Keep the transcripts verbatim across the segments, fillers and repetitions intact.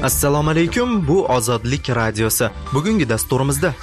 Assalomu alaykum, bu Ozodlik radiosi. Bugungi dasturimizda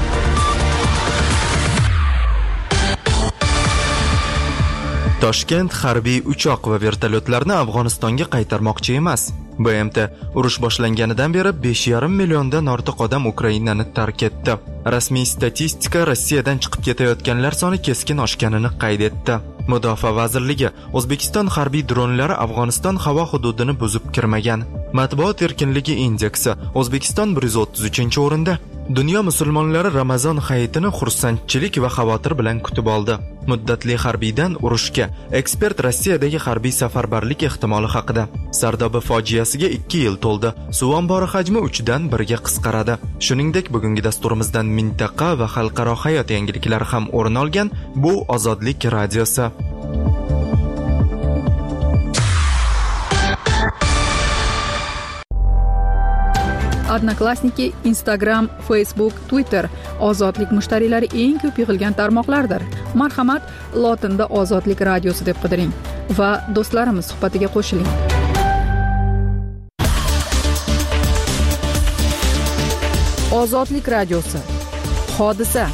Toshkent harbiy uchoq va vertolyotlarni Afg'onistonga qaytarmoqchi emas. B M T urush boshlanganidan beri besh yarim milliondan ortiq odam Ukrainani tark etdi. Rasmiy statistika Rossiyadan chiqib ketayotganlar soni keskin oshganini qayd etdi. Mudofaa vazirligi O'zbekiston harbiy dronlari Afg'oniston havo hududini buzib kirmagan. Matbuot erkinligi indeksi O'zbekiston bir yuz o'ttiz uchinchi o'rinda. Dunyo musulmonlari Ramazon hayitini xursandchilik va xavotir bilan kutib oldi. Muddatli harbiydan urushga. Ekspert Rossiyadagi harbiy safarbarlik ehtimoli haqida. Sardoba fojiasiga ikki yil to'ldi. Suv ombori hajmi uchdan birga qisqaradi. Shuningdek, bugungi dasturimizdan mintaqa va xalqaro hayot yangiliklari ham o'rin olgan. Bu Ozodlik radiosi. Odnoklassniki, Instagram, Facebook, Twitter ozodlik mushtariylari eng ko'p yig'ilgan tarmoqlardir. Marhamat, lotinda Ozodlik radiosi deb qidiring va do'stlarimiz suhbatiga qo'shiling. Ozodlik radiosi. Hodisa.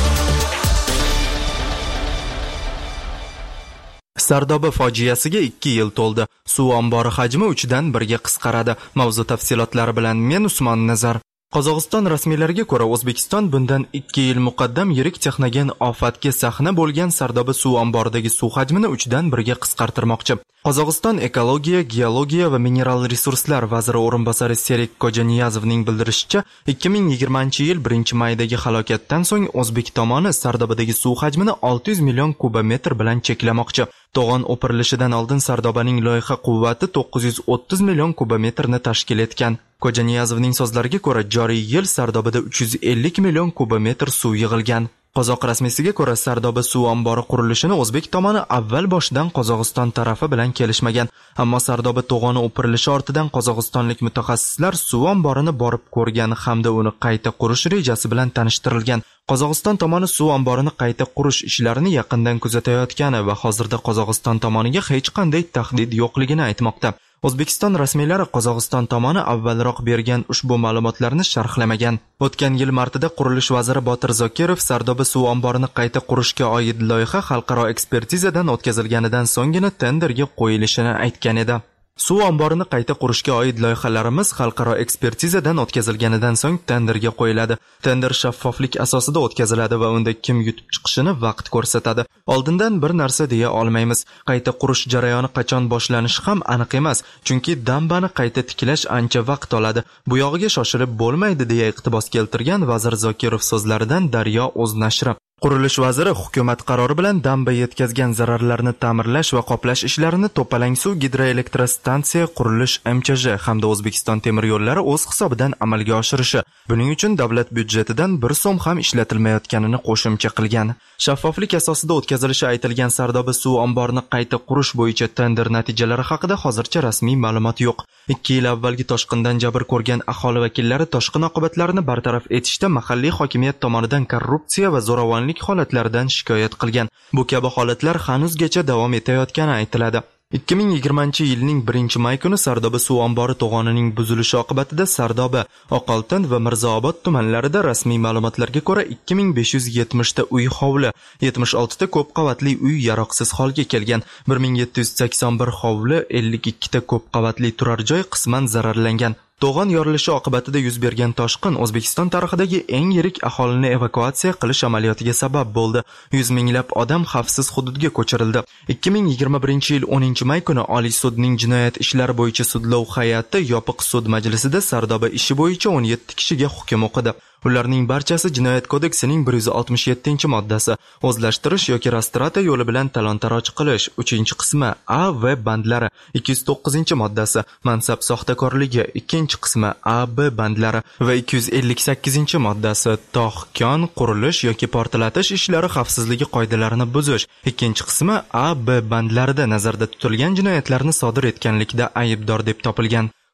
Sardoba fojiasiga ikki yil to'ldi. Suv ombori hajmi uchdan birga qisqaradi. Mavzu tafsilotlari bilan men Usmon Nazar. Qozog'iston rasmiylariga ko'ra, O'zbekiston bundan ikki yil muqaddam yirik texnogen ofatga sahna bo'lgan Sardoba suv omboridagi suv hajmini uchdan birga qisqartirmoqchi. Qozog'iston ekologiya, geologiya va mineral resurslar vaziri o'rinbosari Serik Kojaniyazovning bildirishicha, ikki ming yigirmanchi yil birinchi maydagi halokatdan so'ng O'zbek tomoni Sardobadagi suv hajmini olti yuz million kubometr bilan cheklamoqchi. To'g'on o'pirilishidan oldin Sardobaning loyiha quvvati to'qqiz yuz o'ttiz million kubometrni tashkil etgan. Kojaniyazovning so'zlariga ko'ra, joriy yil Sardobada uch yuz ellik million kubometr suv yig'ilgan. Qozoq rasmiysiga ko'ra, Sardoba suv ombori qurilishini O'zbek tomoni avval boshidan Qozog'iston tarafi bilan kelishmagan. Ammo Sardoba to'g'oni o'pirilishi ortidan qozog'istonlik mutaxassislar suv omborini borib ko'rgan hamda uni qayta qurish rejasi bilan tanishtirilgan. Qozog'iston tomoni suv omborini qayta qurish ishlarini yaqindan kuzatayotgani va hozirda Qozog'iston tomoniga hech qanday tahdid yo'qligini aytmoqda. O'zbekiston rasmiylari Qozog'iston tomoni avvalroq bergan ushbu ma'lumotlarni sharhlamagan. O'tgan yil martida qurilish vaziri Botir Zokirov Sardoba suv omborini qayta qurishga oid loyiha xalqaro ekspertizadan o'tkazilganidan so'nggina tenderga qo'yilishini aytgan edi. Suv omborini qayta qurishga oid loyihalarimiz xalqaro ekspertizadan o'tkazilganidan so'ng tenderga qo'yiladi. Tender shaffoflik asosida o'tkaziladi va unda kim yutib chiqishini vaqt ko'rsatadi. Oldindan bir narsa deya olmaymiz. Qayta qurish jarayoni qachon boshlanishi ham aniq emas, chunki dambani qayta tiklash ancha vaqt oladi. Bu yog'iga shoshilib bo'lmaydi deya iqtibos keltirgan vazir Zokirov so'zlaridan Daryo o'z nashri. Qurilish vaziri hukumat qarori bilan damba yetkazgan zararlarni ta'mirlash va qoplash ishlarini To'palang suv gidroelektrostansiya qurilish M Ch J hamda O'zbekiston temir yo'llari o'z hisobidan amalga oshirishi, buning uchun davlat byudjetidan bir so'm ham ishlatilmayotganini qo'shimcha qilgan. Shaffoflik asosida o'tkazilishi aytilgan Sardoba suv omborini qayta qurish bo'yicha tender natijalari haqida hozircha rasmiy ma'lumot yo'q. ikki yil avvalgi toshqindan jabr ko'rgan aholi vakillari toshqin oqibatlarini bartaraf etishda mahalliy hokimiyat tomonidan korrupsiya va zo'ravonlik holatlaridan shikoyat qilgan. Bu kabi holatlar hanuzgacha davom etayotgani aytiladi. ikki ming yigirmanchi yilning birinchi may kuni Sardoba suv ombori to'g'onining buzilishi oqibatida Sardoba, Oqoltin va Mirzaobod tumanlarida rasmiy ma'lumotlarga ko'ra ikki ming besh yuz yetmish ta uy hovli, yetmish olti ta ko'p qavatli uy yaroqsiz holga kelgan, bir ming yetti yuz sakson bir hovli, ellik ikki ta ko'p qavatli turar joy qisman zararlangan. To'g'on yorilishi oqibatida yuz bergan toshqin O'zbekiston tarixidagi eng yirik aholini evakuatsiya qilish amaliyotiga sabab bo'ldi. yuz minglab odam xavfsiz hududga ko'chirildi. ikki ming yigirma birinchi yil o'ninchi may kuni Oliy sudning jinoyat ishlari bo'yicha sudlov hay'ati yopiq sud majlisida Sardoba ishi bo'yicha o'n yetti kishiga hukm o'qidi. Ularning barchasi Jinoyat kodeksining bir yuz oltmish yettinchi moddasi o'zlashtirish yoki rastrata yo'li bilan talon-taroj qilish uchinchi qismi A va bandlari, ikki yuz to'qqizinchi moddasi mansab soxtakorligi ikkinchi qismi A B bandlari va ikki yuz ellik sakkizinchi moddasi tog', kon, qurilish yoki portlatish ishlari xavfsizligi qoidalarini buzish ikkinchi qismi A B bandlarida nazarda tutilgan jinoyatlarni sodir etganlikda aybdor deb topilgan.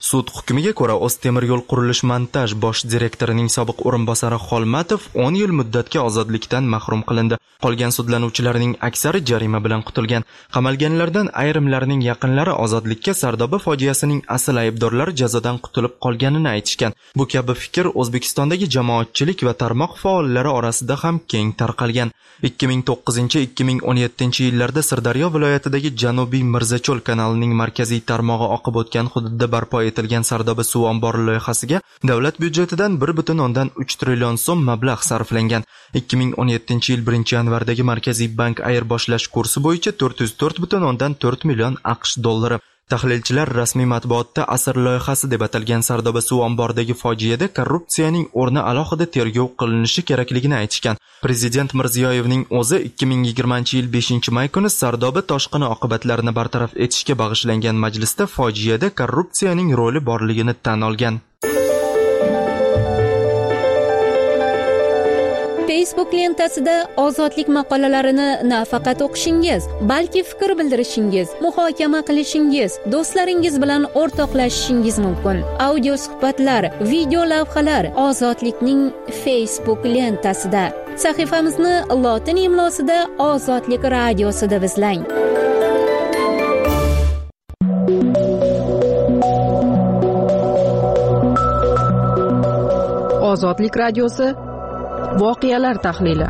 Sud hukmiga ko'ra O'ztemir yo'l qurilish montaj bosh direktorining sobiq o'rinbosari Xolmatov o'n yil muddatga ozodlikdan mahrum qilindi. Qolgan sudlanuvchilarning aksari jarima bilan qutulgan. Qamalganlardan ayrimlarining yaqinlari ozodlikka Sardoba fojiasining asl aybdorlari jazodan qutulib qolganini aytishgan. Bu kabi fikr O'zbekistondagi jamoatchilik va tarmoq faollari orasida ham keng tarqalgan. ikki ming to'qqizinchi - ikki ming o'n yettinchi yillarda Sirdaryo viloyatidagi Janubiy Mirzacho'l kanalining markaziy tarmog'i oqib o'tgan hududda barpo etilgan Sardoba suv ombori loyihasiga davlat byudjetidan bir butun o'ndan uch trillion so'm mablag' sarflangan. ikki ming o'n yettinchi yil birinchi yanvardagi Markaziy bank ayirboshlash kursi bo'yicha to'rt yuz to'rt butun o'ndan to'rt million AQSh dollari. Tahlilchilar rasmiy matbuotda asr loyihasi deb atalgan Sardoba suv omboridagi fojiada korrupsiyaning o'rni alohida tergov qilinishi kerakligini aytishgan. Prezident Mirziyoyevning o'zi ikki ming yigirmanchi yil beshinchi may kuni Sardoba toshqini oqibatlarini bartaraf etishga bag'ishlangan majlisda fojiada korrupsiyaning roli borligini tan olgan. Facebook lentasida ozodlik maqolalarini nafaqat o'qishingiz, balki fikr bildirishingiz, muhokama qilishingiz, do'stlaringiz bilan o'rtoqlashishingiz mumkin. Audio suhbatlar, video lavhalar Ozodlikning Facebook lentasida. Sahifamizni lotin imlosida Ozodlik radiosida izlang. Ozodlik radiosi voqealar tahlili.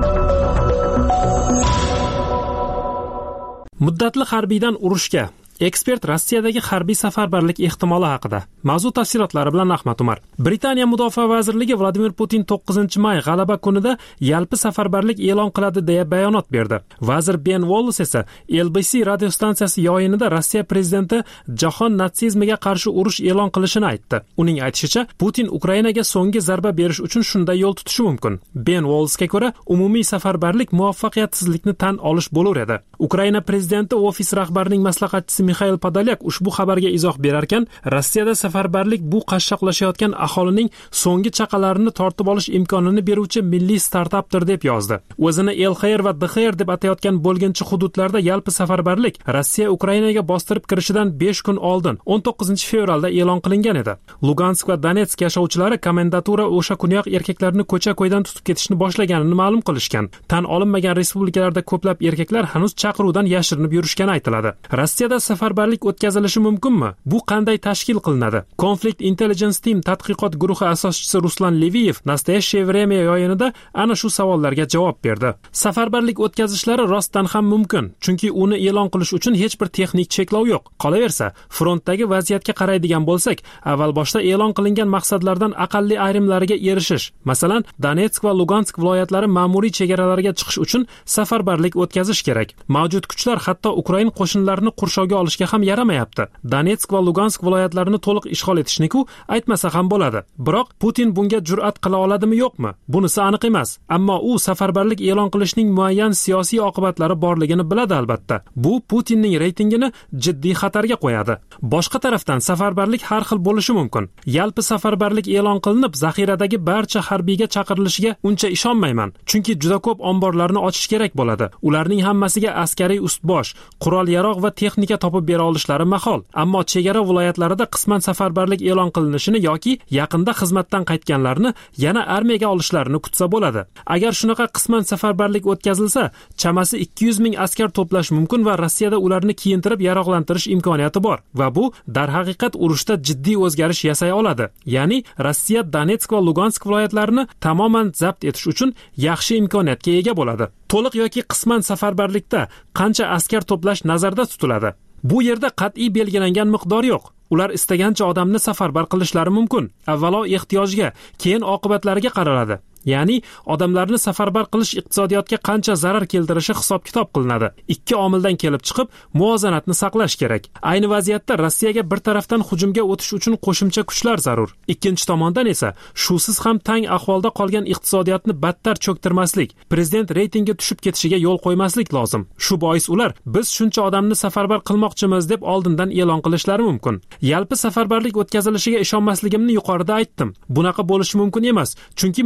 Muddatli harbiydan urushga. Ekspert Rossiyadagi harbiy safarbarlik ehtimoli haqida. Mavzu tafsilotlari bilan Ahmad Umar. Britaniya Mudofaa vazirligi Vladimir Putin to'qqizinchi may g'alaba kunida yalpi safarbarlik e'lon qiladi deya bayonot berdi. Vazir Ben Wallace esa L B C radiostansiyasi yo'yinida Rossiya prezidenti jahon natsizmiga qarshi urush e'lon qilishini aytdi. Uning aytishicha, Putin Ukrainaga so'nggi zarba berish uchun shunday yo'l tutishi mumkin. Ben Wallace'ga ko'ra, umumiy safarbarlik muvaffaqiyatsizlikni tan olish bo'lar edi. Ukraina prezidenti ofis rahbarining maslahatchisi Mikhail Podolyak ushbu xabarga izoh berar ekan, Rossiyada safarbarlik bu qashshoqlashayotgan aholining so'nggi chaqalarini tortib olish imkonini beruvchi milliy startapdir deb yozdi. O'zini Elxayr va Dxayr deb atayotgan bo'lginchi hududlarda yalpi safarbarlik Rossiya Ukrainaga bostirib kirishidan besh kun oldin, o'n to'qqizinchi fevralda e'lon qilingan edi. Lugansk va Donetsk yashovchilari komendatura o'sha kuniyoq erkaklarni ko'cha-ko'ydan tutib ketishni boshlaganini ma'lum qilishgan. Tan olinmagan respublikalarda ko'plab erkaklar hanuz chaqiruvdan yashirinib yurishgani aytiladi. Rossiyada safarbarlik o'tkazilishi mumkinmi? Bu qanday tashkil qilinadi? Conflict Intelligence Team tadqiqot guruhi asoschisi Ruslan Leviyev Nastoyashcheye время yo'yinida ana shu savollarga javob berdi. Safarbarlik o'tkazishlari rostdan ham mumkin, chunki uni e'lon qilish uchun hech bir texnik cheklov yo'q. Qolaversa, frontdagi vaziyatga qaraydigan bo'lsak, avval boshda e'lon qilingan maqsadlardan aqalli ayrimlariga erishish, masalan, Donetsk va Lugansk viloyatlari ma'muriy chegaralariga chiqish uchun safarbarlik o'tkazish kerak. Mavjud kuchlar hatto Ukrain qo'shinlarini qurshovga olishga ham yaramayapti. Donetsk va Lugansk viloyatlarini to'liq ishg'ol etishni-ku aytmasa ham bo'ladi. Biroq Putin bunga jur'at qila oladimi yo'qmi? Bunisi aniq emas. Ammo u safarbarlik e'lon qilishning muayyan siyosiy oqibatlari borligini biladi albatta. Bu Putinning reytingini jiddiy xatarga qo'yadi. Boshqa tarafdan safarbarlik har xil bo'lishi mumkin. Yalpi safarbarlik e'lon qilinib, zaxiradagi barcha harbiyga chaqirilishiga uncha ishonmayman, chunki juda ko'p omborlarni ochish kerak bo'ladi. Ularning hammasiga askariy ustbosh, qurol-yarog' va texnika topib bera olishlari mahol. Ammo chegara viloyatlarida qisman safarbarlik e'lon qilinishini yoki yaqinda xizmatdan qaytganlarni yana armiyaga olishlarini kutsa bo'ladi. Agar shunaqa qisman safarbarlik o'tkazilsa, chamasi ikki yuz ming askar to'plash mumkin va Rossiyada ularni kiyintirib yaroqlantirish imkoniyati bor va bu darhaqiqat urushda jiddiy o'zgarish yasay oladi. Ya'ni Rossiya Donetsk va Lugansk viloyatlarini tamoman zabt etish uchun yaxshi imkoniyatga ega bo'ladi. To'liq yoki qisman safarbarlikda qancha askar to'plash nazarda tutiladi? Bu yerda qat'iy belgilangan miqdor yo'q. Ular istagancha odamni safarbar qilishlari mumkin. Avvalo ehtiyojga, keyin oqibatlariga qaraladi. Ya'ni odamlarni safarbar qilish iqtisodiyotga qancha zarar keltirishi hisob-kitob qilinadi. Ikki omildan kelib chiqib muvozanatni saqlash kerak. Ayni vaziyatda Rossiyaga bir tarafdan hujumga o'tish uchun qo'shimcha kuchlar zarur. Ikkinchi tomondan esa shusiz ham tang ahvolda qolgan iqtisodiyotni battar cho'ktirmaslik, prezident reytingi tushib ketishiga yo'l qo'ymaslik lozim. Shu bois ular biz shuncha odamni safarbar qilmoqchimiz deb oldindan e'lon qilishlari mumkin. Yalpi safarbarlik o'tkazilishiga ishonmasligimni yuqorida aytdim. Bunaqa bo'lishi mumkin emas, chunki mamlakat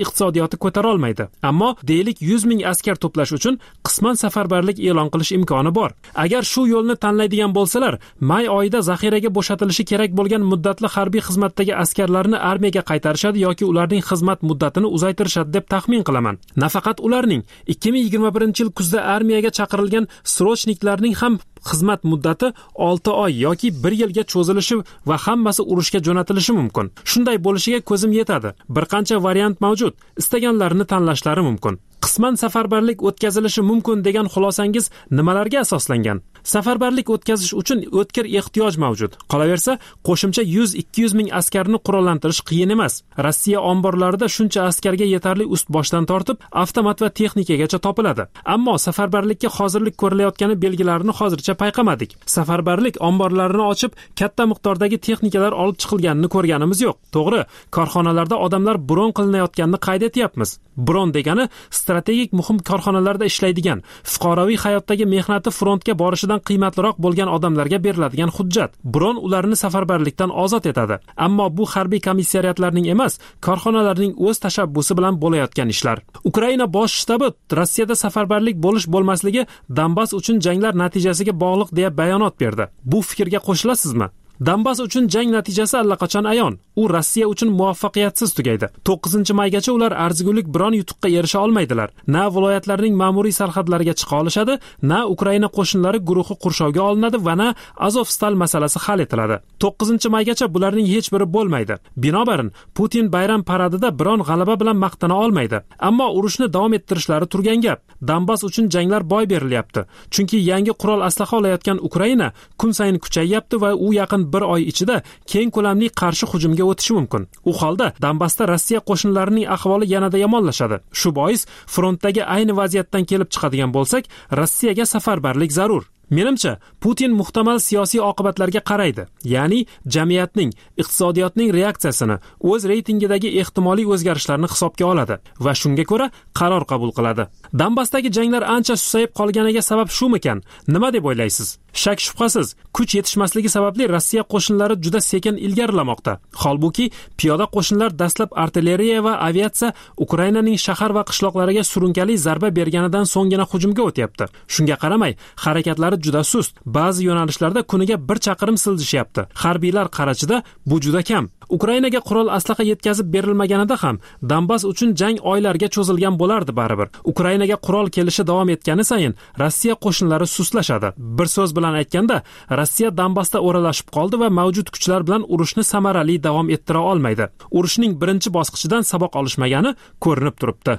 iqtisodiyoti ko'tara olmaydi. Ammo deylik yuz ming askar to'plash uchun qisman safarbarlik e'lon qilish imkoni bor. Agar shu yo'lni tanlaydigan bo'lsalar, may oyida zaxiraga bo'shatilishi kerak bo'lgan muddatli harbiy xizmatdagi askarlarni armiyaga qaytarishadi yoki ularning xizmat muddatini uzaytirishadi deb taxmin qilaman. Nafaqat ularning ikki ming yigirma birinchi yil kuzda armiyaga chaqirilgan srochniklarning ham xizmat muddati olti oy yoki bir yilga cho'zilishi va hammasi urushga jo'natilishi mumkin. Shunday bo'lishiga ko'zim yetadi. Bir qancha variant mavjud. Istaganlarini tanlashlari mumkin. Qisman safarbarlik o'tkazilishi mumkin degan xulosangiz nimalarga asoslangan? Safarbarlik o'tkazish uchun o'tkir ehtiyoj mavjud. Qolaversa, qo'shimcha yuz ikki yuz ming askarni qurollantirish qiyin emas. Rossiya omborlarida shuncha askarga yetarli ust boshdan tortib, avtomat va texnikagacha topiladi. Ammo safarbarlikka hozirlik ko'rilayotgani belgilarini hozircha payqamadik. Safarbarlik omborlarini ochib, katta miqdordagi texnikalar olib chiqilganini ko'rganimiz yo'q. To'g'ri, korxonalarda odamlar bron qilinayotganini qayd etyapmiz. Bron degani strategik muhim korxonalarda ishlaydigan, fuqaroviy hayotdagi mehnati frontga borishidan qiymatliroq bo'lgan odamlarga beriladigan hujjat. Bron ularni safarbarlikdan ozod etadi. Ammo bu harbiy komissariyatlarning emas, korxonalarning o'z tashabbusi bilan bo'layotgan ishlar. Ukraina bosh shtabi Rossiyada safarbarlik bo'lish bo'lmasligi Donbass uchun janglar natijasiga bog'liq deya bayonot berdi. Bu fikrga qo'shilasizmi? Donbass uchun jang natijasi allaqachon ayon. U Rossiya uchun muvaffaqiyatsiz tugaydi. to'qqizinchi maygacha ular arzigulik biron yutuqqa erisha olmaydilar. Na viloyatlarning ma'muriy sarhadlariga chiqa olishadi, na Ukraina qo'shinlari guruhi qurshovga olinadi va na Azovstal masalasi hal etiladi. to'qqizinchi maygacha bularning hech biri bo'lmaydi. Binobarin, Putin bayram paradida biron g'alaba bilan maqtana olmaydi. Ammo urushni davom ettirishlari turgan gap. Donbass uchun janglar boy berilyapti. Chunki yangi qurol aslaha olayotgan Ukraina kun sayin kuchayyapti va u yaqin bir oy ichida keng ko'lamli qarshi hujumga o'tishi mumkin. U holda Donbassda Rossiya qo'shinlarining ahvoli yanada yomonlashadi. Shu bois frontdagi ayni vaziyatdan kelib chiqadigan bo'lsak, Rossiyaga safarbarlik zarur. Menimcha, Putin muhtamal siyosiy oqibatlarga qaraydi. Ya'ni jamiyatning, iqtisodiyotning reaksiyasini, o'z reytingidagi ehtimoliy o'zgarishlarni hisobga oladi va shunga ko'ra qaror qabul qiladi. Donbassdagi janglar ancha susayib qolganiga sabab shumikan? Nima deb o'ylaysiz? Shak shubhasiz, kuch yetishmasligi sababli Rossiya qo'shinlari juda sekin ilgarilamoqda. Holbuki, piyoda qo'shinlar dastlab artilleriya va aviatsiya Ukrainaning shahar va qishloqlariga surunkali zarba berganidan so'nggina hujumga o'tyapti. Shunga qaramay, harakatlari juda sust. Ba'zi yo'nalishlarda kuniga bir chaqirim siljishyapti. Harbiylar qarachida bu juda kam. Ukrainaga qurol aslaha yetkazib berilmaganida ham Donbass uchun jang oylarga cho'zilgan bo'lardi baribir. Ukrainaga qurol kelishi davom etgani sayin Rossiya qo'shinlari sustlashadi. Bir so'z bilan aytganda, Rossiya Donbassda o'ralashib qoldi va mavjud kuchlar bilan urushni samarali davom ettira olmaydi. Urushning birinchi bosqichidan saboq olishmagani ko'rinib turibdi.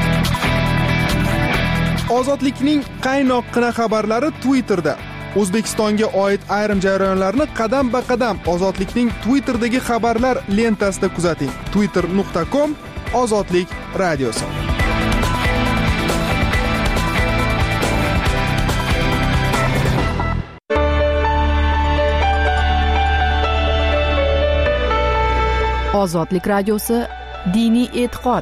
Ozodlikning qaynoqqina xabarlari Twitterda. O'zbekistonga oid ayrim jarayonlarni qadam-ba-qadam Ozodlikning Twitter'dagi xabarlar lentasida kuzating. twitter nuqta com Ozodlik radiosi. Ozodlik radiosi diniy e'tiqod.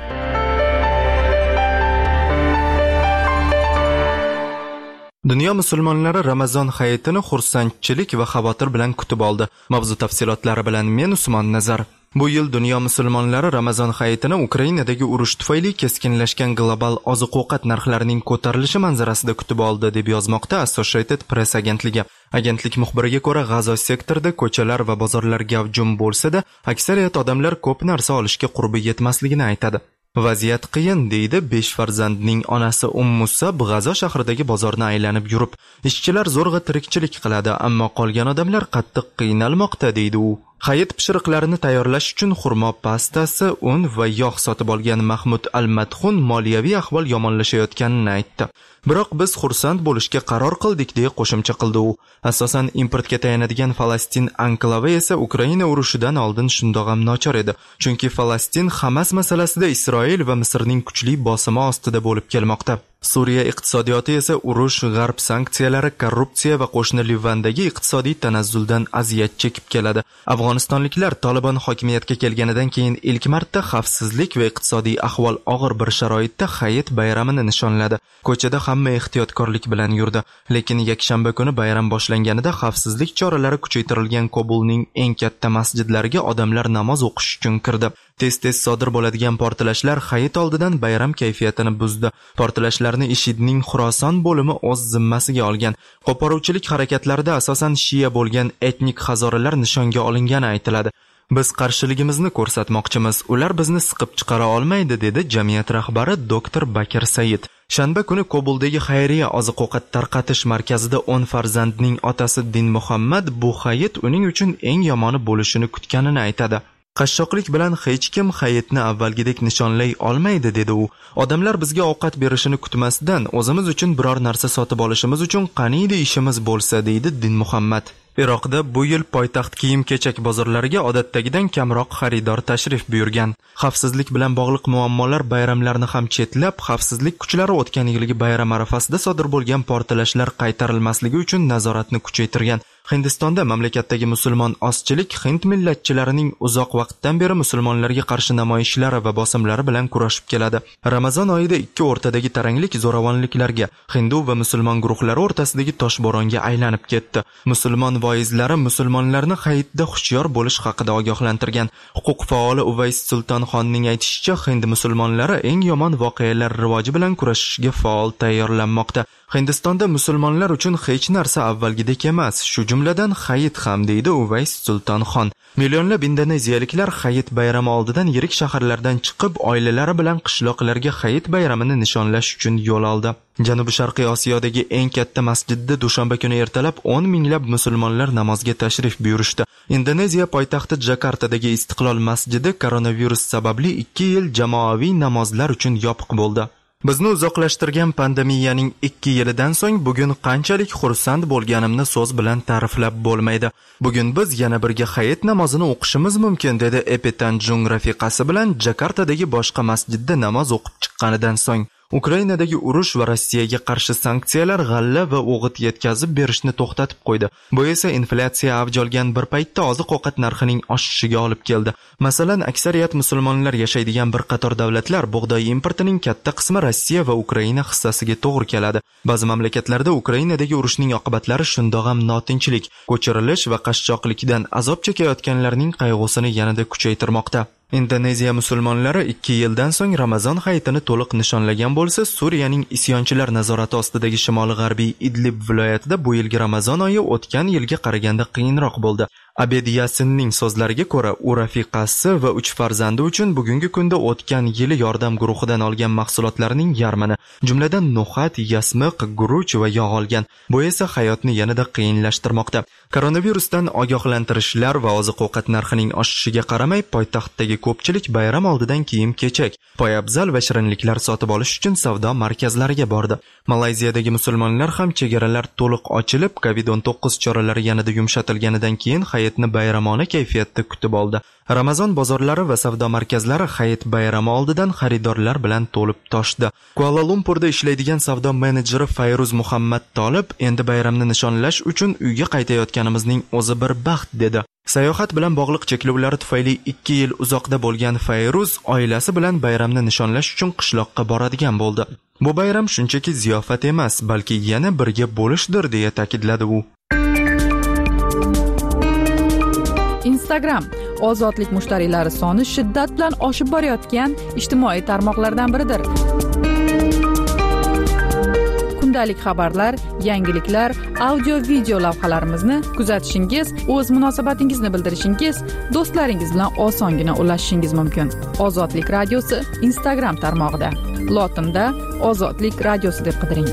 Dunyo musulmonlari Ramazon hayitini xursandchilik va xavotir bilan kutib oldi. Mavzu tafsilotlari bilan men Usmon Nazar. Bu yil dunyo musulmonlari Ramazon hayitini Ukrainadagi urush tufayli keskinlashgan global oziq-ovqat narxlarining ko'tarilishi manzarasida kutib oldi, deb yozmoqda Associated Press agentligi. Agentlik muxbiriga ko'ra, G'azo sektorida ko'chalar va bozorlar gavjum bo'lsa-da, aksariyat odamlar ko'p narsa olishga qurbi yetmasligini aytadi. Vaziyat qiyin, deydi besh farzandning onasi Ummusab G'azo shahridagi bozorni aylanib yurib. Ishchilar zo'rg'a tirikchilik qiladi, ammo qolgan odamlar qattiq qiynalmoqda, deydi u. Hayit pishiriqlarini tayyorlash uchun xurmo pastasi, un va yog' sotib olgan Mahmud Al-Madxun moliyaviy ahvol yomonlashayotganini aytdi. Biroq biz xursand bo'lishga qaror qildik, deya qo'shimcha qildi u. Asosan importga tayanadigan Falastin anklavi esa Ukraina urushidan oldin shundoq ham nochor edi. Chunki Falastin Hamas masalasida Isroil va Misrning kuchli bosimi ostida bo'lib kelmoqda. Suriya iqtisodiyoti esa urush, g'arb sanksiyalari, korrupsiya va qo'shni Livandagi iqtisodiy tanazzuldan aziyat chekib keladi. Afg'onistonliklar Taliban hokimiyatga kelganidan keyin ilk marta xavfsizlik va iqtisodiy ahvol og'ir bir sharoitda hayit bayramini nishonladi. Ko'chada hamma ehtiyotkorlik bilan yurdi, lekin yakshanba kuni bayram boshlanganida xavfsizlik choralari kuchaytirilgan Kobulning eng katta masjidlariga odamlar namoz o'qish uchun kirdi. Tez-tez sodir bo'ladigan portlashlar hayit oldidan bayram kayfiyatini buzdi. Portlashlarni IShIDning Xuroson bo'limi o'z zimmasiga olgan. Qo'poruvchilik harakatlarida asosan shiya bo'lgan etnik hazoralar nishonga olingani aytiladi. Biz qarshiligimizni ko'rsatmoqchimiz. Ular bizni siqib chiqara olmaydi, dedi jamiyat rahbari doktor Bakir Said. Shanba kuni Kobuldagi xayriya oziq-ovqat tarqatish markazida o'n farzandning otasi Din Muhammad bu hayit uning uchun eng yomoni bo'lishini kutganini aytadi. Qashshoqlik bilan hech kim hayitni avvalgidek nishonlay olmaydi, dedi u. Odamlar bizga ovqat berishini kutmasdan o'zimiz uchun biror narsa sotib olishimiz uchun qaniydi ishimiz bo'lsa, deydi Din Muhammad. Iroqda bu yil poytaxt kiyim-kechak bozorlariga odatdagidan kamroq xaridor tashrif buyurgan. Xavfsizlik bilan bog'liq muammolar bayramlarni ham chetlab, xavfsizlik kuchlari o'tgan yilgi bayram arafasida sodir bo'lgan portlashlar qaytarilmasligi uchun nazoratni kuchaytirgan. Hindistonda mamlakatdagi musulmon ozchilik hind millatchilarining uzoq vaqtdan beri musulmonlarga qarshi namoyishlari va bosimlari bilan kurashib keladi. Ramazon oyida ikki o'rtadagi taranglik zo'ravonliklarga, hindu va musulmon guruhlari o'rtasidagi toshbo'ronga aylanib ketdi. Musulmon voizlari musulmonlarni hayitda hushyor bo'lish haqida ogohlantirgan. Huquq faoli Uvays Sultonxonning aytishicha, hind musulmonlari eng yomon voqealar rivoji bilan kurashishga faol tayyorlanmoqda. Hindistonda musulmonlar uchun hech narsa avvalgidek emas, shu jumladan hayit ham, deydi Uvays Sultonxon. Millionlab indoneziyaliklar hayit bayrami oldidan yirik shaharlardan chiqib, oilalari bilan qishloqlarga hayit bayramini nishonlash uchun yo'l oldi. Janubi-sharqiy Osiyodagi eng katta masjidda dushanba kuni ertalab o'n minglab musulmonlar namozga tashrif buyurishdi. Indoneziya poytaxti Jakartadagi Istiqlol masjidi koronavirus sababli ikki yil jamoaviy namozlar uchun yopiq bo'ldi. Bizni uzoqlashtirgan pandemiyaning ikki yilidan so'ng bugun qanchalik xursand bo'lganimni so'z bilan ta'riflab bo'lmaydi. Bugun biz yana birga hayit namozini o'qishimiz mumkin, dedi Epitanjung rafiqasi bilan Jakartadagi boshqa masjidda namoz o'qib chiqqanidan so'ng. Ukrainadagi urush va Rossiyaga qarshi sanksiyalar g'alla va o'g'it yetkazib berishni to'xtatib qo'ydi. Bu esa inflyatsiya avj olgan bir paytda oziq-ovqat narxining oshishiga olib keldi. Masalan, aksariyat musulmonlar yashaydigan bir qator davlatlar bug'doy importining katta qismi Rossiya va Ukraina hissasiga to'g'ri keladi. Ba'zi mamlakatlarda Ukrainadagi urushning oqibatlari shundoq ham notinchlik, ko'chirilish va qashshoqlikdan azob chekayotganlarning qayg'usini yanada kuchaytirmoqda. Indoneziya musulmonlari ikki yildan so'ng Ramazon hayitini to'liq nishonlagan bo'lsa, Suriyaning isyonchilar nazorati ostidagi shimoli-g'arbiy Idlib viloyatida bu yilgi Ramazon oyi o'tgan yilga qaraganda qiyinroq bo'ldi. Abed Yasinning so'zlariga ko'ra, u rafiqasi va uch farzandi uchun bugungi kunda o'tgan yili yordam guruhidan olgan mahsulotlarning yarmini, jumladan no'xat, yasmiq, guruch va yog' olgan. Bu esa hayotni yanada qiyinlashtirmoqda. Koronavirusdan ogohlantirishlar va oziq-ovqat narxining oshishiga qaramay, poytaxtdagi ko'pchilik bayram oldidan kiyim-kechak, poyabzal va shirinliklar sotib olish uchun savdo markazlariga bordi. Malayziyadagi musulmonlar ham chegaralar to'liq ochilib, kovid o'n to'qqiz choralari yanada yumshatilganidan keyin hayitni bayramona kayfiyatda kutib oldi. Ramazon bozorlari va savdo markazlari hayit bayrami oldidan xaridorlar bilan to'lib toshdi. Kuala Lumpurda ishlaydigan savdo menejeri Fayruz Muhammad Tolib, endi bayramni nishonlash uchun uyga qaytayotganimizning o'zi bir baxt, dedi. Sayohat bilan bog'liq cheklovlar tufayli ikki yil uzoqda bo'lgan Fayruz oilasi bilan bayramni nishonlash uchun qishloqqa boradigan bo'ldi. Bu bayram shunchaki ziyofat emas, balki yana birga bo'lishdir, deya ta'kidladi u. Instagram ozodlik mushtariylari soni shiddat bilan oshib borayotgan ijtimoiy tarmoqlardan biridir. Kundalik xabarlar, yangiliklar, audio-video lavhalarimizni kuzatishingiz, o'z munosabatingizni bildirishingiz, do'stlaringiz bilan osongina ulashishingiz mumkin. Ozodlik radiosi Instagram tarmog'ida. Lotinda Ozodlik radiosi deb qidiring.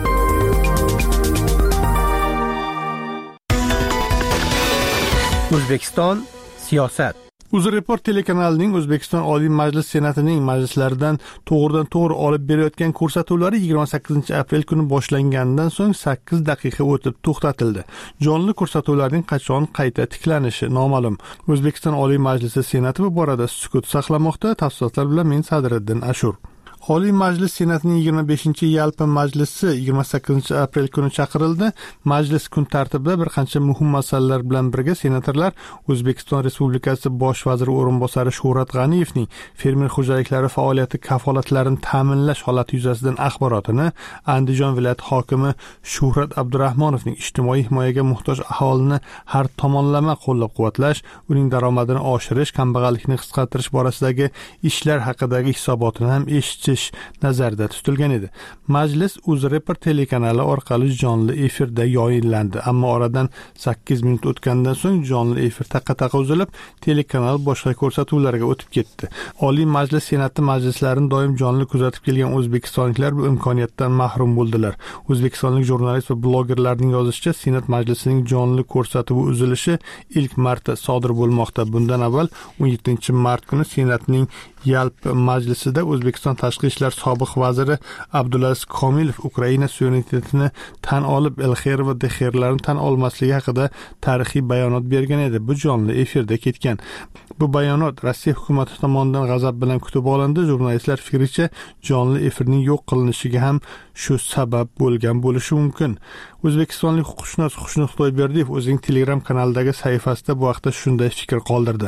O'zbekiston siyosat. UzReport telekanalining O'zbekiston Oliy Majlis Senatining majlislaridan to'g'ridan to'g'ri olib berayotgan ko'rsatuvlari yigirma sakkizinchi aprel kuni boshlanganidan so'ng sakkiz daqiqa o'tib to'xtatildi. Jonli ko'rsatuvlarning qachon qayta tiklanishi noma'lum. O'zbekiston Oliy Majlisi Senati bu borada sukut saqlamoqda. Tafsilotlar bilan men Sadriddin Ashur. Oliy Majlis Senatining yigirma beshinchi yalpi majlisi yigirma sakkizinchi aprel kuni chaqirildi. Majlis kun tartibida bir qancha muhim masalalar bilan birga senatorlar O'zbekiston Respublikasi Bosh vaziri o'rinbosari Shuhrat G'aniyevning fermer xo'jaliklari faoliyati kafolatlarini ta'minlash holati yuzasidan axborotini, Andijon viloyati hokimi Shuhrat Abdurahmonovning ijtimoiy himoyaga muhtoj aholini har tomonlama qo'llab-quvvatlash, uning daromadini oshirish, kambag'allikni qisqartirish borasidagi ishlar haqidagi hisobotini ham eshitish nazarda tutilgan edi. Majlis UzReport telekanali orqali jonli efirda yoyinlandi, ammo oradan sakkiz minut o'tgandan so'ng jonli efir taqa-taqa uzilib, telekanal boshqa ko'rsatuvlarga o'tib ketdi. Oliy Majlis Senati majlislarini doim jonli kuzatib kelgan o'zbekistonliklar bu imkoniyatdan mahrum bo'ldilar. O'zbekistonlik jurnalist va blogerlarning yozishicha, Senat majlisining jonli ko'rsatuvi uzilishi ilk marta sodir bo'lmoqda. Bundan avval o'n yettinchi mart kuni Senatning yalp majlisida O'zbekiston tashqi ishlar sobiq vaziri Abdulaziz Komilov Ukraina suverenitetini tan olib, Elxer va Dexerlarni tan olmasligi haqida tarixiy bayonot bergan edi. Bu jonli efirda ketgan. Bu bayonot Rossiya hukumati tomonidan g'azab bilan kutib olindi. Jurnalistlar fikricha, jonli efirning yo'q qilinishiga ham shu sabab bo'lgan bo'lishi mumkin. O'zbekistonlik huquqshunos Xushnud Xudoyberdiyev o'zining Telegram kanalidagi sahifasida bu haqda shunday fikr qoldirdi.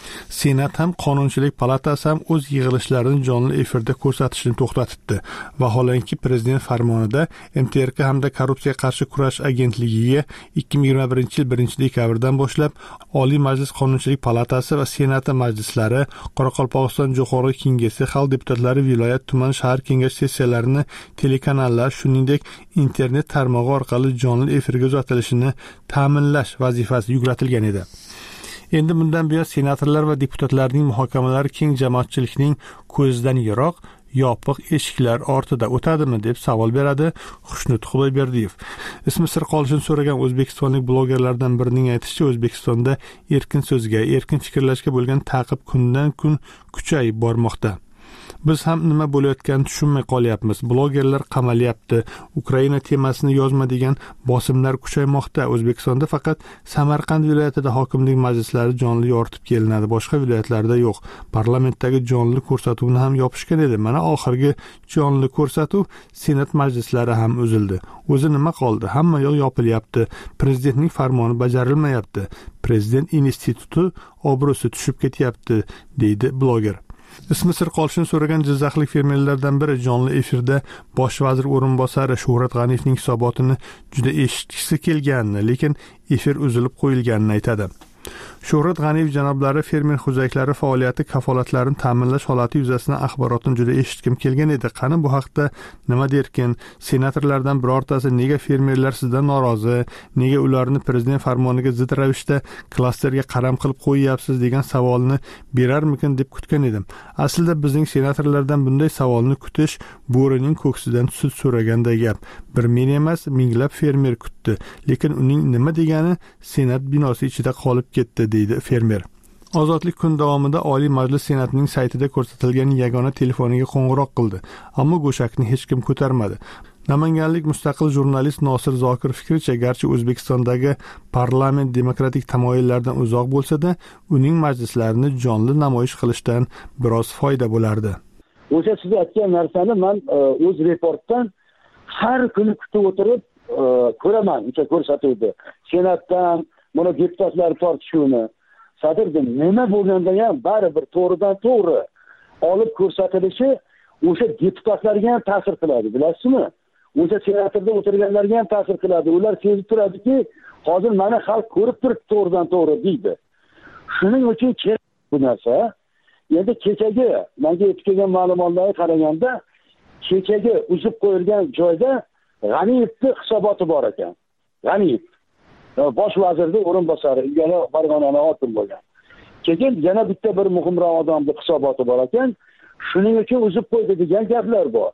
Senat ham Qonunchilik palatasi ham o'z yig'ilishlarini jonli efirda ko'rsatishni to'xtatibdi. Vaholanki prezident farmonida M T R K hamda Korrupsiyaga qarshi kurash agentligiga ikki ming yigirma birinchi yil birinchi dekabrdan boshlab Oliy Majlis Qonunchilik palatasi va Senati majlislari, Qoraqalpog'iston Jo'qorg'i Kengashi, xalq deputatlari, viloyat, tuman, shahar kengash sessiyalarini telekanallar, shuningdek internet tarmog'i orqali jonli efirga uzatilishini ta'minlash vazifasi yuklatilgan edi. Endi bundan buyon senatorlar va deputatlarning muhokamalari keng jamoatchilikning ko'zidan yiroq, yopiq eshiklar ortida o'tadimi deb savol beradi Xushnud Xudoyberdiyev. Ismi sir qolishini so'ragan o'zbekistonlik blogerlardan birining aytishicha, O'zbekistonda erkin so'zga, erkin fikrlashga bo'lgan ta'qib kundan kun kuchayib bormoqda. Biz ham nima bo'layotganini tushunmay qolyapmiz. Blogerlar qamalyapti. Ukraina temasini yozma degan bosimlar kuchaymoqda. O'zbekistonda faqat Samarqand viloyatida hokimlik majlislari jonli yoritib kelinadi. Boshqa viloyatlarda yo'q. Parlamentdagi jonli ko'rsatuvni ham yopishgan edi. Mana oxirgi jonli ko'rsatuv Senat majlislari ham uzildi. O'zi nima qoldi? Hamma yo'q yopilyapti. Prezidentning farmoni bajarilmayapti. Prezident instituti obro'si tushib ketyapti, deydi bloger. Ismi sir qolishini so'ragan jizzaxlik fermerlardan biri jonli efirda bosh vazir o'rinbosari Shuhrat G'aniyevning hisobotini juda eshitgisi kelganini, lekin efir uzilib qo'yilganini aytadi. Shuhrat G'aniyev janoblari fermer xo'jaliklari faoliyati kafolatlarini ta'minlash holati yuzasidan axborotni juda eshitkim kelgan edi. Qani bu haqda nima derkin? Senatorlardan birortasi nega fermerlar sizdan norozi, nega ularni prezident farmoniga zid ravishda klasterga qaram qilib qo'yyapsiz degan savolni berarmikin deb kutgan edim. Aslida bizning senatorlardan bunday savolni kutish bo'rining ko'ksidan sut so'raganday gap. Bir men emas, minglab fermer kutdi, lekin uning nima degani Senat binosi ichida qolib ketdi, deydi fermer. Ozodlik kun davomida Oliy Majlis Senatining saytida ko'rsatilgan yagona telefoniga qo'ng'iroq qildi, ammo go'shakni hech kim ko'tarmadi. Namanganlik mustaqil jurnalist Nosir Zokir fikricha, garchi O'zbekistondagi parlament demokratik tamoyillardan uzoq bo'lsa-da, uning majlislarini jonli namoyish qilishdan biroz foyda bo'lardi. O'sha siz aytgan narsani men o'z reportdan har kuni kutib o'tirib ko'raman, o'sha ko'rsatuvdi. Senatdan mana deputatlar tortishuvini sadirdim. Nima bo'lganda ham baribir to'g'ridan to'g'ri olib ko'rsatilishi o'sha deputatlarga ham ta'sir qiladi, bilasizmi? O'sha senatorda o'tirganlarga ham ta'sir qiladi. Ular sezib turadiki, hozir mana xalq ko'rib turibdi to'g'ridan to'g'ri deydi. Shuning uchun kerak bu narsa. Endi kechagi menga yetib kelgan ma'lumotlarga qaraganda, kechagi uzib qo'yilgan joyda G'aniyevning hisoboti bor ekan. G'aniyev bosh vazirning o'rinbosari, ilgari Farg'onani hokim bo'lgan. Keyin yana bitta bir muhimroq odamning hisoboti bor ekan. Shuning uchun uzib qo'ydi degan gaplar bor.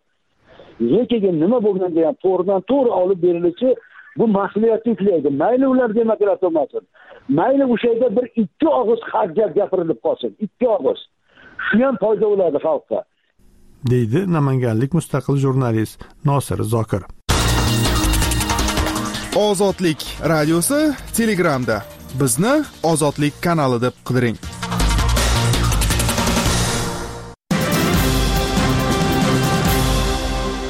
Lekin nima bo'lganda ham to'g'ridan to'g'ri olib berilishi bu mas'uliyatni yuklaydi. Mayli ular demokrat bo'lmasin. Mayli o'sha yerda bir ikki og'iz haq gap gapirilib qolsin. Ikki og'iz. Shu ham foyda bo'ladi xalqqa, deydi namanganlik mustaqil jurnalist Nosir Zokir. Ozodlik radiosi Telegramda. Bizni Ozodlik kanali deb qidiring.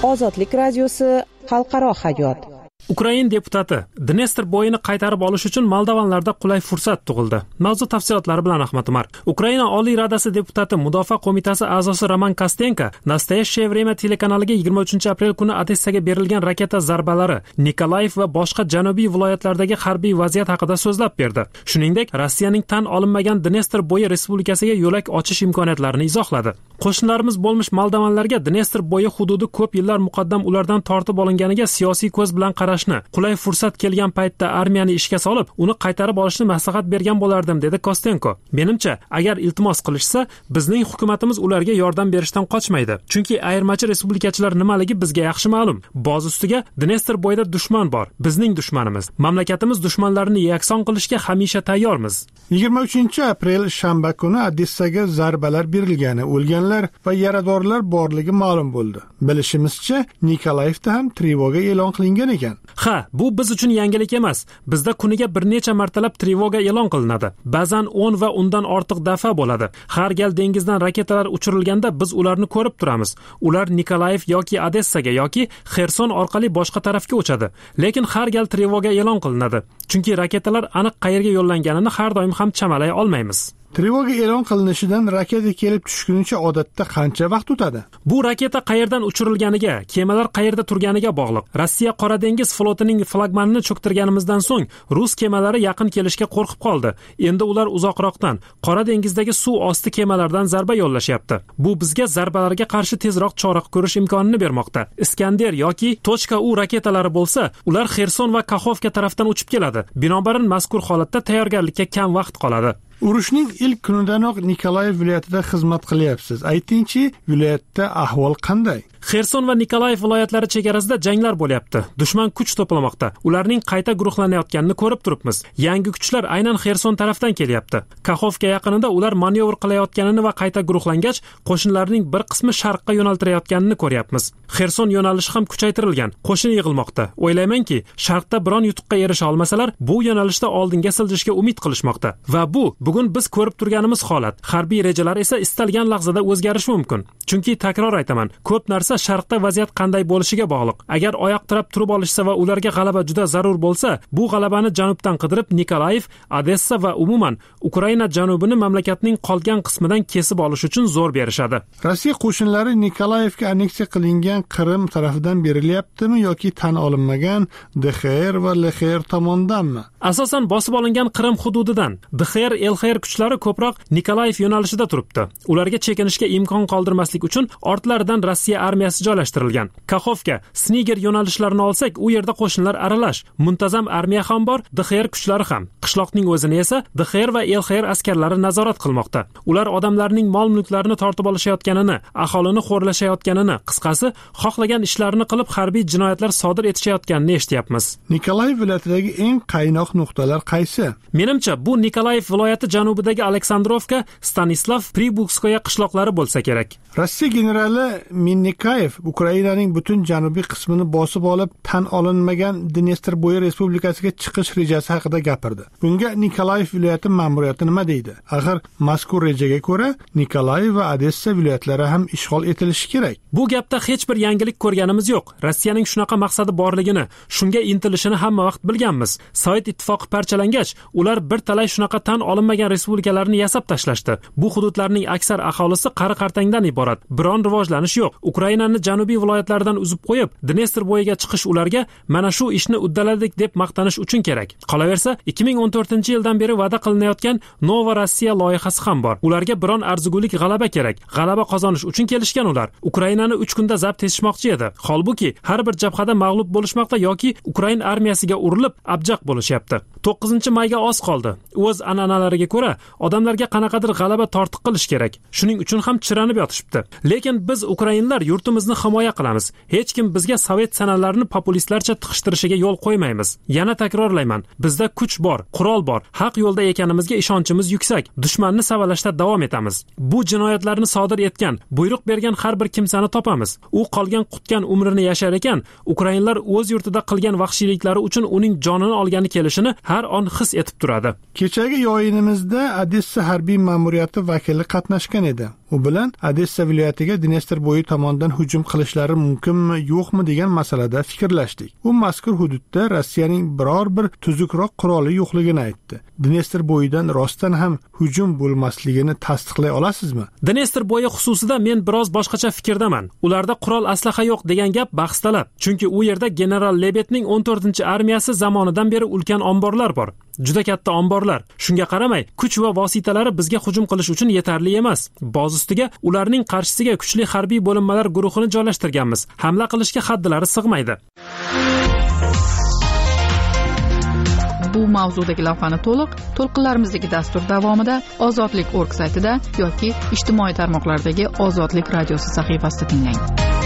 Ozodlik radiosi xalqaro hayot. Ukrain deputati Dnestr bo'yini qaytarib olish uchun moldovanlarda qulay fursat tug'ildi. Mavzu tafsilotlari bilan Ahmad Umar. Ukraina Oliy Radasi deputati Mudofaa qo'mitasi a'zosi Roman Kostenko Nastoyashcheye время telekanaliga yigirma uchinchi aprel kuni Odessaga berilgan raketa zarbalari, Nikolayev va boshqa janubiy viloyatlardagi harbiy vaziyat haqida so'zlab berdi. Shuningdek, Rossiyaning tan olinmagan Dnestr bo'yi respublikasiga yo'lak ochish imkoniyatlarini izohladi. Qo'shnilarimiz bo'lmish moldovanlarga Dnestr bo'yi hududi ko'p yillar muqaddam ulardan tortib olinganiga siyosiy ko'z bilan qarash qulay fursat kelgan paytda armiyani ishga solib, uni qaytarib olishni maslahat bergan bo'lardim, dedi Kostenko. Menimcha, agar iltimos qilishsa, bizning hukumatimiz ularga yordam berishdan qochmaydi. Chunki ayirmachi respublikachilar nimaligi bizga yaxshi ma'lum. Boz ustiga Dnestr bo'yida dushman bor, bizning dushmanimiz. Mamlakatimiz dushmanlarini yakson qilishga hamisha tayyormiz. yigirma uchinchi aprel shanba kuni Odessaga zarbalar berilgani, o'lganlar va yaradorlar borligi ma'lum bo'ldi. Bilishimizcha, Nikolayevda ham trevoga e'lon qilingan ekan. Ha, bu biz uchun yangilik emas. Bizda kuniga bir necha martalab trevoga e'lon qilinadi. Ba'zan o'n va undan ortiq daf'a bo'ladi. Har gal dengizdan raketalar uchirilganda biz ularni ko'rib turamiz. Ular Nikolayev yoki Odessaga yoki Xerson orqali boshqa tarafga uchadi. Lekin har gal trevoga e'lon qilinadi. Chunki raketalar aniq qayerga yo'llanganini har doim ham chamalay olmaymiz. Trevoga e'lon qilinishidan raketa kelib tushgunicha odatda qancha vaqt o'tadi? Bu raketa qayerdan uchirilganiga, kemalar qayerda turganiga bog'liq. Rossiya Qora dengiz flotining flagmanini cho'ktirganimizdan so'ng rus kemalari yaqin kelishga qo'rqib qoldi. Endi ular uzoqroqdan, Qora dengizdagi suv osti kemalardan zarba yo'llashyapti. Bu bizga zarbalarga qarshi tezroq chora ko'rish imkonini bermoqda. Iskander yoki .u raketalari bo'lsa, ular Xerson va Kaxovka tarafdan uchib keladi. Binobarin mazkur holatda tayyorgarlikka kam vaqt qoladi. Urushning ilk kunidanoq Nikolayev viloyatida xizmat qilyapsiz. Aytingchi, viloyatda ahvol qanday? Xerson va Nikolayev viloyatlari chegarasida janglar bo'lyapti. Dushman kuch to'plamoqda. Ularning qayta guruhlanayotganini ko'rib turibmiz. Yangi kuchlar aynan Xerson tarafdan kelyapti. Kaxovka yaqinida ular manyovr qilayotganini va qayta guruhlangach, qo'shinlarning bir qismi sharqqa yo'naltirayotganini ko'ryapmiz. Xerson yo'nalishi ham kuchaytirilgan. Qo'shin yig'ilmoqda. O'ylaymanki, sharqda biron yutuqqa erisha olmasalar, bu yo'nalishda oldinga siljishga umid qilishmoqda. Va bu bugun biz ko'rib turganimiz holat. Harbiy rejalar esa istalgan lahzada o'zgarishi mumkin. Chunki takror aytaman, ko'p narsa sharqda vaziyat qanday bo'lishiga bog'liq. Agar oyoq tirab turib olishsa va ularga g'alaba juda zarur bo'lsa, bu g'alabani janubdan qidirib Nikolayev, Odessa va umuman Ukraina janubini mamlakatning qolgan qismidan kesib olish uchun zo'r berishadi. Rossiya qo'shinlari Nikolayevga anneksiya qilingan Qrim tarafidan berilyaptimi yoki tan olinmagan D X R va L X R tomonidanmi? Asosan bosib olingan Qrim hududidan D X R L X R kuchlari ko'proq Nikolayev yo'nalishida turibdi. Ularga chekinishga imkon qoldirmaslik uchun ortlaridan Rossiya armiyasi joylashtirilgan. Kaxovka, Sniger yo'nalishlarini olsak, u yerda qo'shinlar aralash, muntazam armiya ham bor, D X R kuchlari ham. Qishloqning o'zini esa D X R va L X R askarlari nazorat qilmoqda. Ular odamlarning mol-mulklarini tortib olishayotganini, aholini xo'rlashayotganini, qisqasi, xohlagan ishlarini qilib harbiy jinoyatlar sodir etishayotganini eshityapmiz. Nikolayev viloyatidagi eng qaynoq nuqtalar qaysi? Menimcha, bu Nikolayev viloyati janubidagi Aleksandrovka, Stanislav, Pribukskoye qishloqlari bo'lsa kerak. Rossiya generali Minnikayev Ukrainaning butun janubiy qismini bosib olib, tan olinmagan Dnestr bo'yi respublikasiga chiqish rejasi haqida gapirdi. Bunga Nikolayev viloyati ma'muriyati nima deydi? Axir mazkur rejaga ko'ra Nikolayev va Odessa viloyatlari ham ishg'ol etilishi kerak. Bu gapda hech bir yangilik ko'rganimiz yo'q. Rossiyaning shunaqa maqsadi borligini, shunga intilishini hamma vaqt bilganmiz. Sovet ittifoqi parchalangach, ular bir talay shunaqa tan olinmagan respublikalarni yasab tashlashdi. Bu hududlarning aksar aholisi qari-qartangdan iborat. Biron rivojlanish yo'q. Ukrainani janubiy viloyatlaridan uzib qo'yib, Dnestr bo'yiga chiqish ularga mana shu ishni uddaladik deb maqtanish uchun kerak. Qolaversa, ikki ming o'n to'rtinchi yildan beri va'da qilinayotgan Nova Rossiya loyihasi ham bor. Ularga biron arzigulik g'alaba kerak. G'alaba qozonish uchun kelishgan ular. Ukrainani uch kunda zabt etishmoqchi edi. Holbuki, har bir jabhada mag'lub bo'lishmoqda yoki Ukraina armiyasiga urilib, abjaq bo'lishyapti. to'qqizinchi mayga oz qoldi. O'z an'analariga ko'ra, odamlarga qanaqadir g'alaba tortiq qilish kerak. Shuning uchun ham chiranib yotishibdi. Lekin biz ukrainlar yurtimizni himoya qilamiz. Hech kim bizga sovet sanalarini populistlarcha tiqishtirishiga yo'l qo'ymaymiz. Yana takrorlayman, bizda kuch bor, qurol bor, haq yo'lda ekanimizga ishonchimiz yuksak. Dushmanni savalashda davom etamiz. Bu jinoyatlarni sodir etgan, buyruq bergan har bir kimsani topamiz. U qolgan qutgan umrini yashar ekan, ukrainlar o'z yurtida qilgan vahshiyliklari uchun uning jonini olgani kelishini har on his etib turadi. Kechagi yo'yinimizda Odessa harbiy ma'muriyati vakili qatnashgan edi. U bilan Odessa viloyatiga Dnestr bo'yi tomonidan hujum qilishlari mumkinmi, yo'qmi degan masalada fikrlashdik. U mazkur hududda Rossiyaning biror bir tuzukroq quroli yo'qligini aytdi. Dnestr bo'yidan rostdan ham hujum bo'lmasligini tasdiqlay olasizmi? Dnestr bo'yi xususida men biroz boshqacha fikrdaman. Ularda qurol aslaha yo'q degan gap bahstalab. Chunki u yerda general Lebetning o'n to'rtinchi armiyasi zamonidan beri ulkan omborlar bor. Juda katta omborlar. Shunga qaramay, kuch va vositalari bizga hujum qilish uchun yetarli emas. Boz ustiga ularning qarshisiga kuchli harbiy bo'linmalar guruhini joylashtirganmiz. Hamla qilishga haddilari sig'maydi. Bu mavzudagi lavhani to'liq to'lqinlarimizdagi dastur davomida ozodlik точка org saytida yoki ijtimoiy tarmoqlardagi Ozodlik radiosi sahifasida tinglang.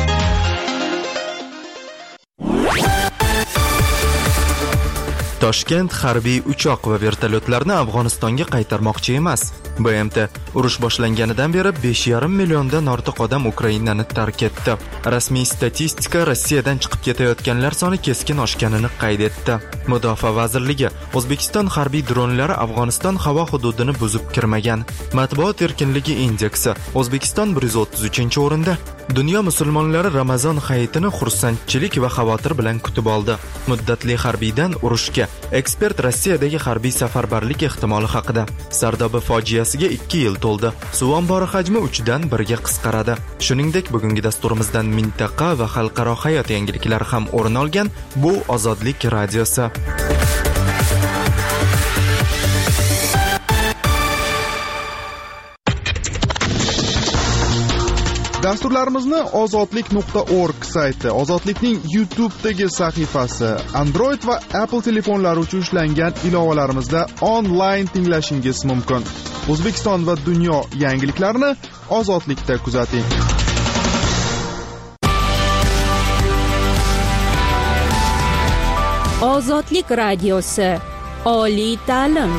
Toshkent harbiy uchoq va vertolyotlarni Afg'onistonga qaytarmoqchi emas. B M T urush boshlanganidan beri besh yarim milliondan ortiq odam Ukrainani tark etdi. Rasmiy statistika Rossiyadan chiqib ketayotganlar soni keskin oshganini qayd etdi. Mudofaa vazirligi O'zbekiston harbiy dronlari Afg'oniston havo hududini buzib kirmagan. Matbuot erkinligi indeksi O'zbekiston bir yuz o'ttiz uchinchi o'rinda. Dunyo musulmonlari Ramazon hayitini xursandchilik va xavotir bilan kutib oldi. Muddatli harbiydan urushga ekspert Rossiyadagi harbiy safarbarlik ehtimoli haqida. Sardoba fojiasiga ikki yil to'ldi. Suv ombori hajmi uchdan birga qisqaradi. Shuningdek, bugungi dasturimizdan mintaqa va xalqaro hayot yangiliklari ham o'rin olgan. Bu Ozodlik radiosi. Dasturlarimizni ozodlik nuqta org sayti, Ozodlikning YouTube'dagi sahifasi, Android va Apple telefonlari uchun ishlangan ilovalarimizda onlayn tinglashingiz mumkin. O'zbekiston va dunyo yangiliklarini Ozodlikda kuzating. Ozodlik radiosi. Oliy ta'lim.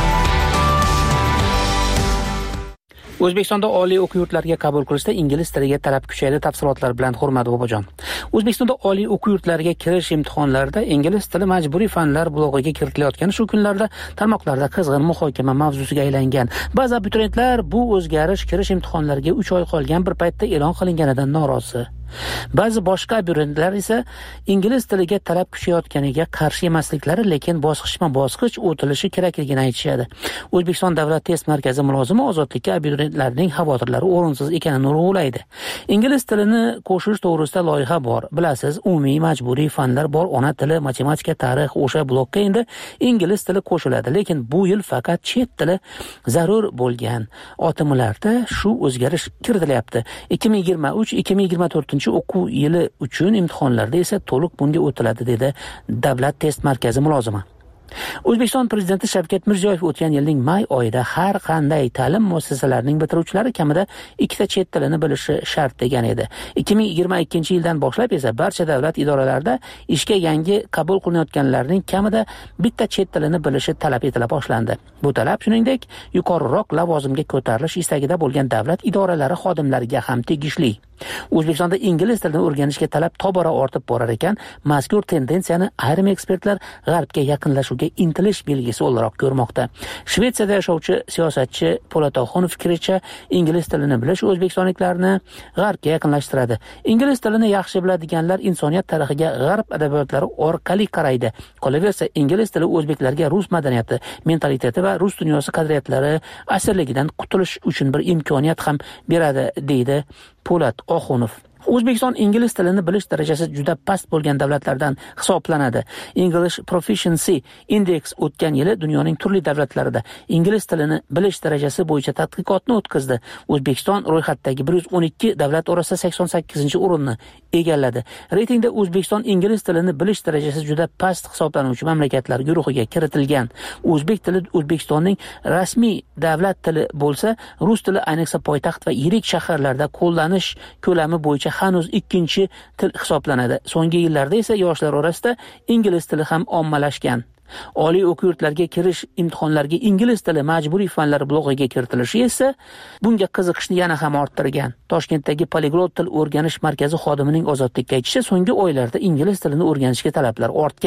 O'zbekistonda oliy o'quv yurtlariga qabul qilishda ingliz tiliga talab kuchaydi. Tafsilotlar bilan Hurmat Bobojon. O'zbekistonda oliy o'quv yurtlariga kirish imtihonlarida ingliz tili majburiy fanlar blog'iga kiritilayotgani shu kunlarda tarmoqlarda qizg'in muhokama mavzusiga aylangan. Ba'zi abituriyentlar bu o'zgarish kirish imtihonlariga uch oy qolgan bir paytda e'lon qilinganidan norozi. Ba'zi boshqa abituriyentlar esa ingliz tiliga talab kuchayotganiga qarshi emasliklari, lekin bosqichma-bosqich o'tilishi kerakligini aytishadi. O'zbekiston Davlat test markazi mulozimi ozodlikka abituriyentlarning xavotirlari o'rinsiz ekanini urg'ulaydi. Ingliz tilini qo'shish to'g'risida loyiha bor. Bilasiz, umumiy majburiy fanlar bor, ona tili, matematika, tarix, o'sha blokka endi ingliz tili qo'shiladi, lekin bu yil faqat chet tili zarur bo'lgan otimlarda shu o'zgarish kiritilyapti. ikki ming yigirma uch ikki ming yigirma to'rt o'quv yili uchun imtihonlarda esa to'liq bunga o'tiladi, dedi Davlat test markazi mulozimi. O'zbekiston Prezidenti Shavkat Mirziyoyev o'tgan yilning may oyida har qanday ta'lim muassasalarining bitiruvchilari kamida ikkita chet tilini bilishi shart degan edi. ikki ming yigirma ikkinchi yildan boshlab esa barcha davlat idoralarida ishga yangi qabul qilinayotganlarning kamida bitta chet tilini bilishi talab etila boshlandi. Bu talab shuningdek yuqoriroq lavozimga ko'tarilish istagida bo'lgan davlat idoralari xodimlariga ham tegishli. O'zbekistonda ingliz tilini o'rganishga talab tobora ortib borar ekan, mazkur tendensiyani ayrim ekspertlar g'arbga yaqinlashuvga intilish belgisi o'laroq ko'rmoqda. Shvetsiyada yashovchi siyosatchi Po'lat Oxunov fikricha, ingliz tilini bilish o'zbekistonliklarni g'arbga yaqinlashtiradi. Ingliz tilini yaxshi biladiganlar insoniyat tarixiga g'arb adabiyotlari orqali qaraydi. Qolaversa, ingliz tili o'zbeklarga rus madaniyati, mentaliteti va rus dunyosi qadriyatlari asirligidan qutulish uchun bir imkoniyat ham beradi, deydi Po'lat Oxunov. O'zbekiston ingliz tilini bilish darajasi juda past bo'lgan davlatlardan hisoblanadi. English Proficiency Index o'tgan yili dunyoning turli davlatlarida ingliz tilini bilish darajasi bo'yicha tadqiqotni o'tkazdi. O'zbekiston ro'yxatdagi bir yuz o'n ikki davlat orasida sakson sakkizinchi o'rinni egalladi. Reytingda O'zbekiston ingliz tilini bilish darajasi juda past hisoblanuvchi mamlakatlar guruhiga kiritilgan. O'zbek tili O'zbekistonning rasmiy davlat tili bo'lsa, rus tili ayniqsa poytaxt va yirik shaharlarda qo'llanish ko'lami bo'yicha hanuz ikkinchi til hisoblanadi. So'nggi yillarda esa yoshlar orasida ingliz tili ham ommalashgan. Oliy o'quv yurtlariga kirish imtihonlariga ingliz tili majburiy fanlar blog'iga kiritilishi esa bunga qiziqishni yana ham orttirgan. Toshkentdagi Poliglot til o'rganish markazi xodimining Ozodlikka aytishicha, so'nggi oylarda ingliz tilini o'rganishga talablar ortgan.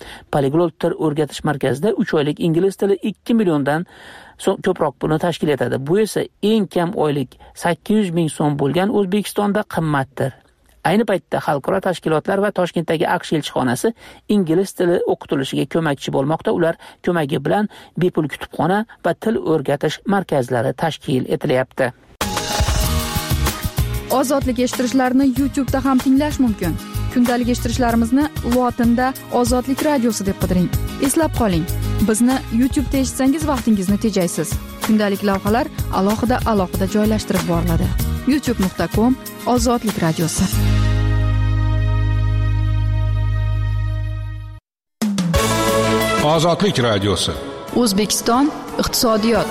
Poliglot til o'rgatish markazida uch oylik ingliz tili ikki milliondan so'm ko'proq pulni tashkil etadi. Bu esa eng kam oylik sakkiz yuz ming so'm bo'lgan O'zbekistonda qimmatdir. Ayni paytda xalqaro tashkilotlar va Toshkentdagi AQSh elchixonasi ingliz tili o'qitilishiga ko'makchi bo'lmoqda. Ular ko'magi bilan bepul kutubxona va til o'rgatish markazlari tashkil etilyapti. Ozodlik eshittirishlarini YouTube'da ham tinglash mumkin. Kundalik eshittirishlarimizni lotinda Ozodlik radiosi deb qidiring. Eslab qoling, bizni YouTube'da eshitsangiz vaqtingizni tejaysiz. Kundalik lavhalar alohida alohida joylashtirib boriladi. youtube nuqta com Ozodlik radiosi. Ozodlik radiosi. O'zbekiston iqtisodiyot.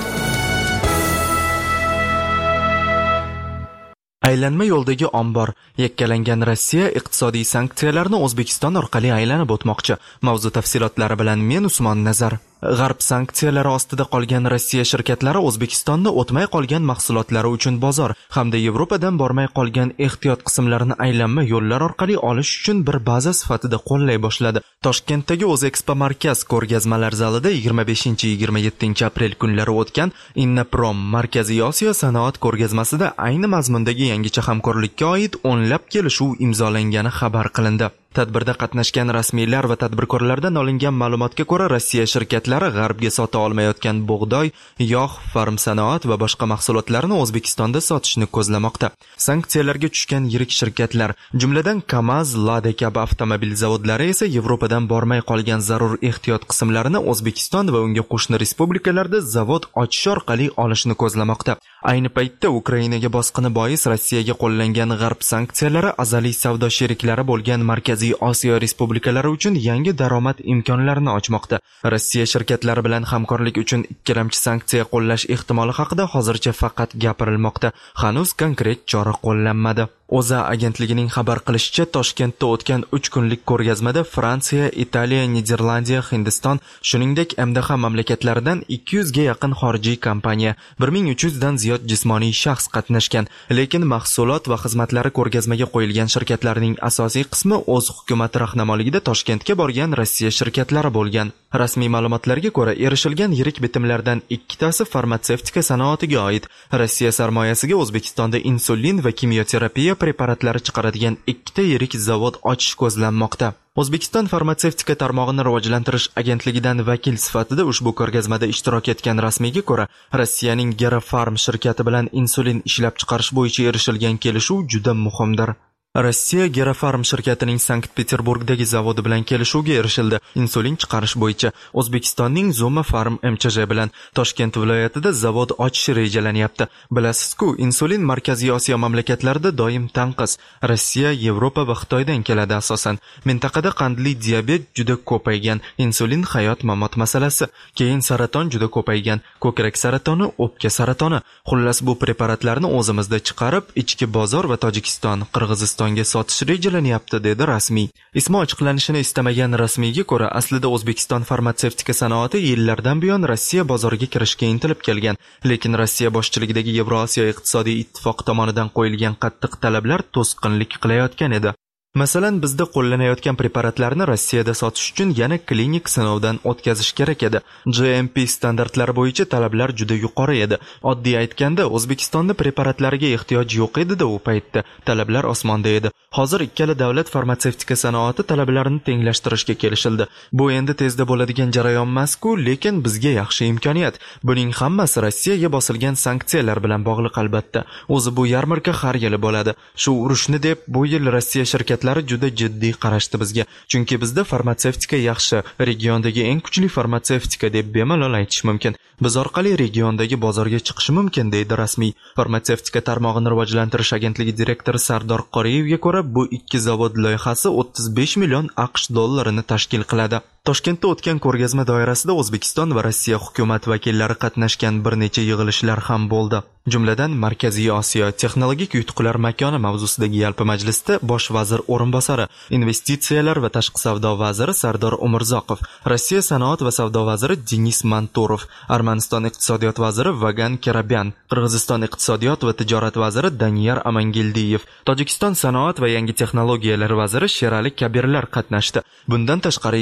Aylanma yo'ldagi ombor. Yakkalangan Rossiya iqtisodiy sanksiyalarni O'zbekiston orqali aylanib o'tmoqchi. Mavzu tafsilotlari bilan men Usmon Nazar. G'arb sanksiyalari ostida qolgan Rossiya shirkatlari O'zbekistonda o'tmay qolgan mahsulotlari uchun bozor hamda Yevropadan bormay qolgan ehtiyot qismlarini aylanma yo'llar orqali olish uchun bir baza sifatida qo'llay boshladi. Toshkentdagi O'zexpo markaz ko'rgazmalar zalida yigirma beshinchi yigirma yettinchi aprel kunlari o'tgan Innaprom Markaziy Osiyo sanoat ko'rgazmasida ayni mazmundagi yangicha hamkorlikka oid o'nlab kelishuv imzolangani xabar qilindi. Tadbirda qatnashgan rasmiylar va tadbirkorlardan olingan ma'lumotga ko'ra, Rossiya shirkatlari g'arbga sota olmayotgan bug'doy, yog', farm sanoat va boshqa mahsulotlarni O'zbekistonda sotishni ko'zlamoqda. Sanksiyalarga tushgan yirik shirkatlar, jumladan KAMAZ, Lada kabi avtomobil zavodlari esa Yevropadan bormay qolgan zarur ehtiyot qismlarini O'zbekiston va unga qo'shni respublikalarda zavod ochish orqali olishni ko'zlamoqda. Ayni paytda Ukrainaga bosqini bois Rossiyaga qo'llangan g'arb sanksiyalari azaliy savdo sheriklari bo'lgan markaz Osiyo respublikalari uchun yangi daromad imkonlarini ochmoqda. Rossiya shirkatlari bilan hamkorlik uchun ikkilamchi sanksiya qo'llash ehtimoli haqida hozircha faqat gapirilmoqda. Hanuz konkret chora qo'llanmadi. O'zA agentligining xabar qilishicha, Toshkentda o'tgan uch kunlik ko'rgazmada Fransiya, Italiya, Niderlandiya, Hindiston, shuningdek M D H mamlakatlaridan ikki yuzga yaqin xorijiy kompaniya, bir ming uch yuz dan ziyod jismoniy shaxs qatnashgan. Lekin mahsulot va xizmatlari ko'rgazmaga qo'yilgan shirkatlarning asosiy qismi o'z hukumati rahnamoligida Toshkentga borgan Rossiya shirkatlari bo'lgan. Rasmiy ma'lumotlarga ko'ra, erishilgan yirik bitimlardan ikkitasi farmatsevtika sanoatiga oid. Rossiya sarmoyasiga O'zbekistonda insulin va kimyoterapiya preparatlari chiqaradigan ikkita yirik zavod ochish ko'zlanmoqda. O'zbekiston farmatsevtika tarmog'ini rivojlantirish agentligidan vakil sifatida ushbu ko'rgazmada ishtirok etgan rasmiyga ko'ra, Rossiyaning Gerafarm shirkati bilan insulin ishlab chiqarish bo'yicha erishilgan kelishuv juda muhimdir. Rossiya Gerafarm shirkatining Sankt-Peterburgdagi zavodi bilan kelishuvga erishildi. Insulin chiqarish bo'yicha O'zbekistonning Zuma Farm M Ch J bilan Toshkent viloyatida zavod ochish rejalanyapti. Bilasizku, insulin Markaziy Osiyo mamlakatlarida doim tanqis. Rossiya, Yevropa va Xitoydan keladi asosan. Mintaqada qandli diabet juda ko'paygan, insulin hayot-mamot masalasi, keyin saraton juda ko'paygan, ko'krak saratoni, o'pka saratoni. Xullas, bu preparatlarni o'zimizda chiqarib, ichki bozor va Tojikiston, Qirg'iziston O'zbekistonga sotish rejalanyapti, dedi rasmiy. Ismi ochiqlanishini istamagan rasmiyga ko'ra, aslida O'zbekiston farmatsevtika sanoati yillardan buyon Rossiya bozoriga kirishga intilib kelgan, lekin Rossiya boshchiligidagi Yevrosiyo iqtisodiy ittifoq tomonidan qo'yilgan qattiq talablar to'sqinlik qilayotgan edi. Masalan, bizda qo'llanayotgan preparatlarni Rossiyada sotish uchun yana klinik sinovdan o'tkazish kerak edi. G M P standartlari bo'yicha talablar juda yuqori edi. Oddiy aytganda, O'zbekistonda preparatlariga ehtiyoj yo'q edi-da u paytda. Talablar osmonda edi. Hozir ikkala davlat farmatsevtika sanoati talablarini tenglashtirishga kelishildi. Bu endi tezda bo'ladigan jarayon emas-ku, lekin bizga yaxshi imkoniyat. Buning hammasi Rossiyaga bosilgan sanksiyalar bilan bog'liq albatta. O'zi bu yarmarka har yili bo'ladi. Shu urushni deb bu yil Rossiya shirkatlari juda jiddiy qarashdi bizga. Chunki bizda farmatsevtika yaxshi, regiondagi eng kuchli farmatsevtika deb bemalol aytish mumkin. Biz orqali regiondagi bozorga chiqish mumkin, deydi rasmiy. Farmatsevtika tarmog'ini rivojlantirish agentligi direktori Sardor Qoriyevga ko'ra, bu ikki zavod loyihasi o'ttiz besh million AQSh dollarini tashkil qiladi. Toshkentda o'tgan ko'rgazma doirasida O'zbekiston va Rossiya hukumat vakillari qatnashgan bir necha yig'ilishlar ham bo'ldi. Jumladan, Markaziy Osiyo texnologik yutuqlar makoni mavzusidagi yalpi majlisda bosh vazir o'rinbosari, investitsiyalar va tashqi savdo vaziri Sardor Umurzoqov, Rossiya sanoat va savdo vaziri Denis Manturov, Armaniston iqtisodiyot vaziri Vagan Kerabyan, Qirg'iziston iqtisodiyot va tijorat vaziri Daniyar Amangildiyev, Tojikiston sanoat va yangi texnologiyalar vaziri Sherali Kabirlar qatnashdi. Bundan tashqari yigirma beshinchi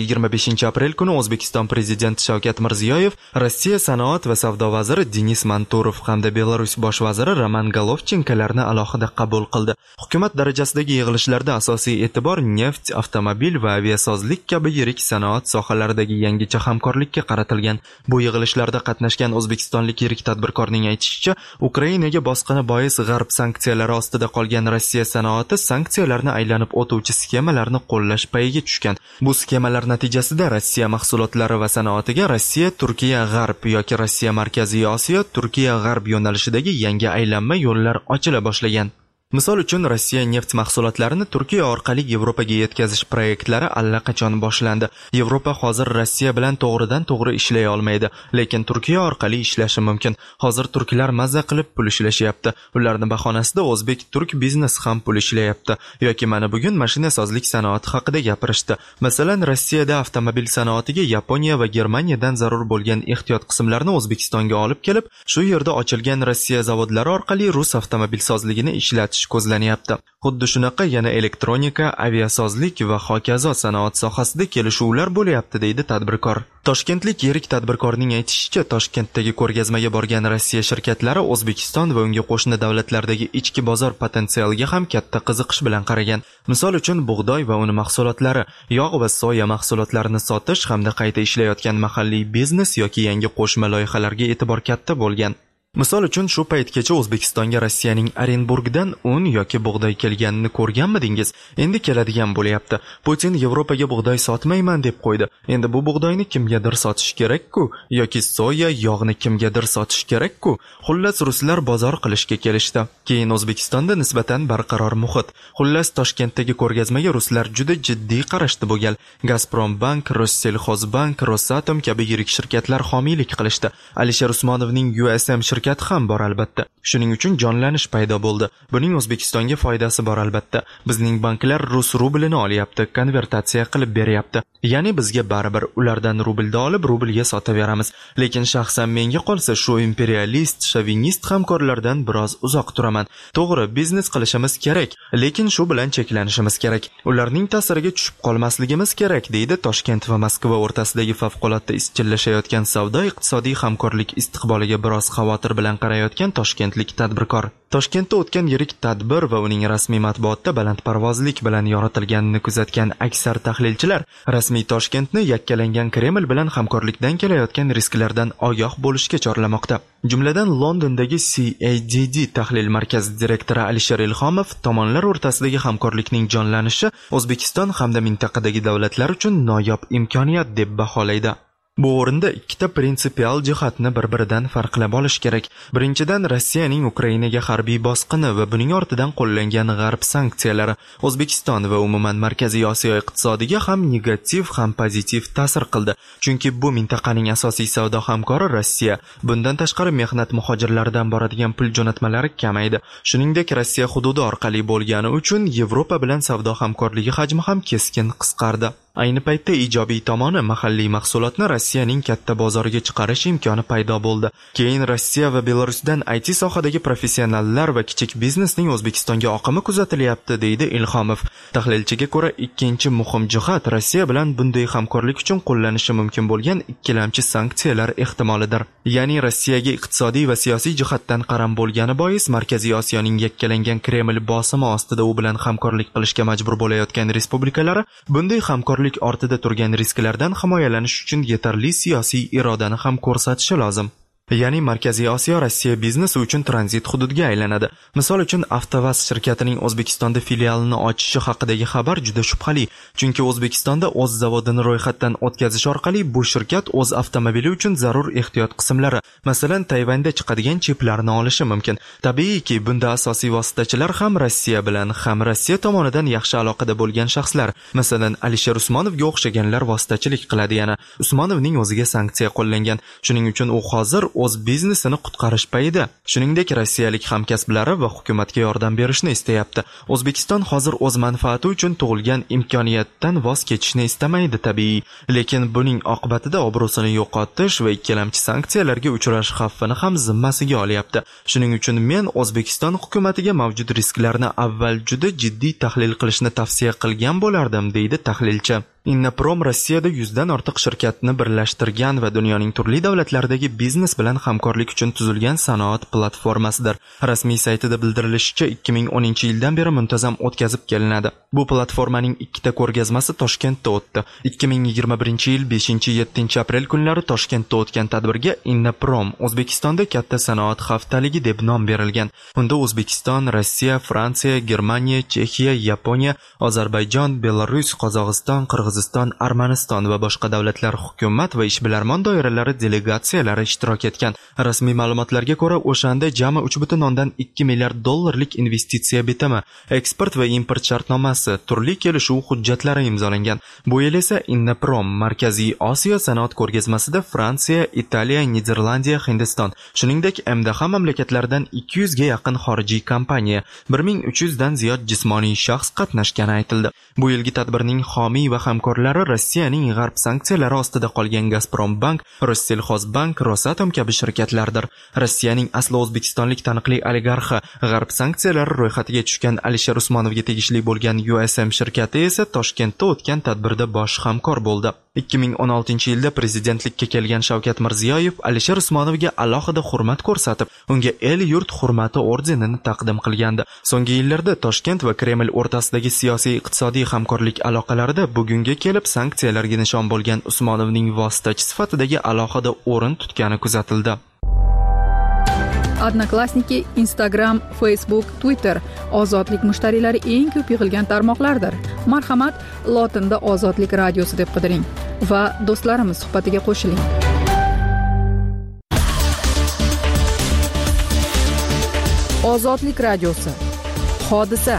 beshinchi aprel kuni O'zbekiston prezidenti Shavkat Mirziyoyev, Rossiya sanoat va savdo vaziri Denis Manturov hamda Belarus bosh vaziri Roman Golovchenkolarni alohida qabul qildi. Hukumat darajasidagi yig'ilishlarda asosiy e'tibor neft, avtomobil va aviasozlik kabi yirik sanoat sohalaridagi yangicha hamkorlikka qaratilgan. Bu yig'ilishlarda qatnashgan o'zbekistonlik yirik tadbirkorning aytishicha, Ukrainaga bosqini bois g'arb sanksiyalari ostida qolgan Rossiya sanoati sanksiyalarni aylanib o'tuvchi skemalarni qo'llash payiga tushgan. Bu skemalar natijasida Rossiya mahsulotlari va sanoatiga Rossiya, Turkiya, G'arb yoki Rossiya, Markaziy Osiyo, Turkiya, G'arb yo'nalishidagi yangi aylanma yo'llar ochila boshlagan. Misol uchun, Rossiya neft mahsulotlarini Turkiya orqali Yevropaga yetkazish proyektlari allaqachon boshlandi. Yevropa hozir Rossiya bilan to'g'ridan to'g'ri ishlay olmaydi, lekin Turkiya orqali ishlashi mumkin. Hozir turklar mazza qilib pul ishlashyapti. Ularning bahonasida o'zbek-turk biznes ham pul ishlayapti. Yoki mana bugun mashinasozlik sanoati haqida gapirishdi. Masalan, Rossiyada avtomobil sanoatiga Yaponiya va Germaniyadan zarur bo'lgan ehtiyot qismlarni O'zbekistonga olib kelib, shu yerda ochilgan Rossiya zavodlari orqali rus avtomobilsozligini ishlatish ko'zlanyapti. Xuddi shunaqa yana elektronika, aviasozlik va hokazo sanoat sohasida kelishuvlar bo'lyapti, deydi tadbirkor. Toshkentlik yirik tadbirkorning aytishicha, Toshkentdagi ko'rgazmaga borgan Rossiya shirkatlari O'zbekiston va unga qo'shni davlatlardagi ichki bozor potensialiga ham katta qiziqish bilan qaragan. Misol uchun, bug'doy va uni mahsulotlari, yog' va soya mahsulotlarini sotish hamda qayta ishlayotgan mahalliy biznes yoki yangi qo'shma loyihalarga e'tibor katta bo'lgan. Misol uchun, shu paytgacha O'zbekistonga Rossiyaning Orenburgdan un yoki bug'doy kelganini ko'rganmidingiz? Endi keladigan bo'lyapti. Putin Yevropaga bug'doy sotmayman deb qo'ydi. Endi bu bug'doyni kimgadir sotish kerak-ku, yoki soya, yog'ni kimgadir sotish kerak-ku. Xullas, ruslar bozor qilishga kelishdi. Keyin O'zbekistonda nisbatan barqaror muhit. Xullas, Toshkentdagi ko'rgazmaga ruslar juda jiddiy qarashdi bu gal. Gazprombank, Rossellxozbank, Rosatom kabi yirik shirkatlar homiylik qilishdi. Alisher Usmonovning U S M shirkati ham bor albatta. Shuning uchun jonlanish paydo bo'ldi. Buning O'zbekistonga foydasi bor albatta. Bizning banklar rus rublini olyapti, konvertatsiya qilib beryapti. Ya'ni bizga baribir ulardan rublda olib rublga sotaveramiz. Lekin shaxsan menga qolsa shu imperialist, shovinist hamkorlardan biroz uzoq turaman. To'g'ri, biznes qilishimiz kerak, lekin shu bilan cheklanishimiz kerak. Ularning ta'siriga tushib qolmasligimiz kerak, deydi Toshkent va Moskva o'rtasidagi favqulodda izchillashayotgan savdo-iqtisodiy hamkorlik istiqboliga biroz xavotir bilan qarayotgan toshkentlik tadbirkor. Toshkentda o'tgan yirik tadbir va uning rasmiy matbuotda balandparvozlik bilan yoritilganini kuzatgan aksar tahlilchilar rasmiy Toshkentni yakkalangan Kreml bilan hamkorlikdan kelayotgan risklardan ogoh bo'lishga chorlamoqda. Jumladan Londondagi C A D D tahlil markazi direktori Alisher Ilhomov tomonlar o'rtasidagi hamkorlikning jonlanishi O'zbekiston hamda mintaqadagi davlatlar uchun noyob imkoniyat deb baholaydi. Bu o'rinda ikkita prinsipial jihatni bir-biridan farqlab olish kerak. Birinchidan, Rossiyaning Ukrainaga harbiy bosqini va buning ortidan qo'llangan g'arb sanksiyalari O'zbekiston va umuman Markaziy Osiyo iqtisodiga ham negativ, ham pozitiv ta'sir qildi. Chunki bu mintaqaning asosiy savdo hamkori Rossiya. Bundan tashqari mehnat muhojirlaridan boradigan pul jo'natmalari kamaydi. Shuningdek, Rossiya hududi orqali bo'lgani uchun Yevropa bilan savdo hamkorligi hajmi ham keskin qisqardi. Ayni paytda ijobiy tomoni mahalliy mahsulotni Rossiyaning katta bozoriga chiqarish imkoni paydo bo'ldi. Keyin Rossiya va Belarusdan I T sohadagi professionallar va kichik biznesning O'zbekistonga oqimi kuzatilyapti, deydi Ilhomov. Tahlilchiga ko'ra, ikkinchi muhim jihat Rossiya bilan bunday hamkorlik uchun qo'llanishi mumkin bo'lgan ikkilamchi sanksiyalar ehtimolidir. Ya'ni Rossiyaga iqtisodiy va siyosiy jihatdan qaram bo'lgani bois Markaziy Osiyoning yakkalangan Kreml bosimi ostida u bilan hamkorlik qilishga majbur bo'layotgan respublikalari bunday hamkorlik ortida turgan risklardan himoyalanish uchun yetarli siyosiy irodani ham ko'rsatishi lozim. Ya'ni Markaziy Osiyo Rossiya biznesi uchun tranzit hududga aylanadi. Misol uchun, Avtovaz shirkatining O'zbekistonda filialini ochishi haqidagi xabar juda shubhali, chunki O'zbekistonda o'z zavodini ro'yxatdan o'tkazish orqali bu shirkat o'z avtomobili uchun zarur ehtiyot qismlari, masalan, Tayvanda chiqadigan chiplarni olishi mumkin. Tabiiyki, bunda asosiy vositachilar ham Rossiya bilan, ham Rossiya tomonidan yaxshi aloqada bo'lgan shaxslar, masalan, Alisher Usmonovga o'xshaganlar vositachilik qiladi. Yana Usmonovning o'ziga sanksiya qo'llangan. Shuning uchun u hozir o'z biznesini qutqarish payida. Shuningdek, rossiyalik hamkasblari va hukumatga yordam berishni istayapti. O'zbekiston hozir o'z manfaati uchun tug'ilgan imkoniyatdan voz kechishni istamaydi tabiiy, lekin buning oqibatida obro'sini yo'qotish va ikkilamchi sanksiyalarga uchrash xavfini ham zimmasiga olyapti. Shuning uchun men O'zbekiston hukumatiga mavjud risklarni avval juda jiddiy tahlil qilishni tavsiya qilgan bo'lardim, deydi tahlilchi. Innaprom Rossiyada yuzdan ortiq shirkatni birlashtirgan va dunyoning turli davlatlaridagi biznes bilan hamkorlik uchun tuzilgan sanoat platformasidir. Rasmiy saytida bildirilishicha, ikki ming o'ninchi yildan beri muntazam o'tkazib kelinadi. Bu platformaning ikkita ko'rgazmasi Toshkentda o'tdi. ikki ming yigirma birinchi yil beshinchi yettinchi aprel kunlari Toshkentda o'tgan tadbirga Innaprom O'zbekistonda katta sanoat haftaligi deb nom berilgan. Unda O'zbekiston, Rossiya, Fransiya, Germaniya, Chexiya, Yaponiya, Ozarbayjon, Belarus, Qozog'iston, Qirg'iziston, Armaniston va boshqa davlatlar hukumat va ishbilarmon doiralari delegatsiyalari ishtirok etgan. Rasmiy ma'lumotlarga ko'ra, o'shanda jami uch butun o'ndan ikki milliard dollarlik investitsiya bitimi, eksport va import shartnomasi, turli kelishuv hujjatlari imzolangan. Bu yil esa Innaprom Markaziy Osiyo sanoat ko'rgazmasida Fransiya, Italiya, Niderlandiya, Hindiston, shuningdek M D H mamlakatlaridan ikki yuzga yaqin xorijiy kompaniya, bir ming uch yuzdan ziyod jismoniy shaxs qatnashgani aytildi. Bu yilgi tadbirning homiy va hamkorlari Rossiyaning g'arb sanksiyalari ostida qolgan Gazprombank, Rossellxozbank, Rosatom kabi shirkatlardir. Rossiyaning asli o'zbekistonlik taniqli oligarxi, g'arb sanksiyalari ro'yxatiga tushgan Alisher Usmonovga tegishli bo'lgan U S M shirkati esa Toshkentda o'tgan tadbirda bosh hamkor bo'ldi. ikki ming o'n oltinchi yilda prezidentlikka kelgan Shavkat Mirziyoyev Alisher Usmonovga alohida hurmat ko'rsatib, unga el yurt hurmati ordenini taqdim qilgandi. So'nggi yillarda Toshkent va Kreml o'rtasidagi siyosiy iqtisodiy hamkorlik aloqalarida bugunga kelib sanksiyalarga nishon bo'lgan Usmonovning vositachi sifatidagi alohida o'rin tutgani kuzatildi. Odnoklassniki, Instagram, Facebook, Twitter ozodlik mushtariylari eng ko'p yig'ilgan tarmoqlardir. Marhamat, lotinda Ozodlik radiosi deb qidiring va do'stlarimiz suhbatiga qo'shiling. Ozodlik radiosi. Hodisa.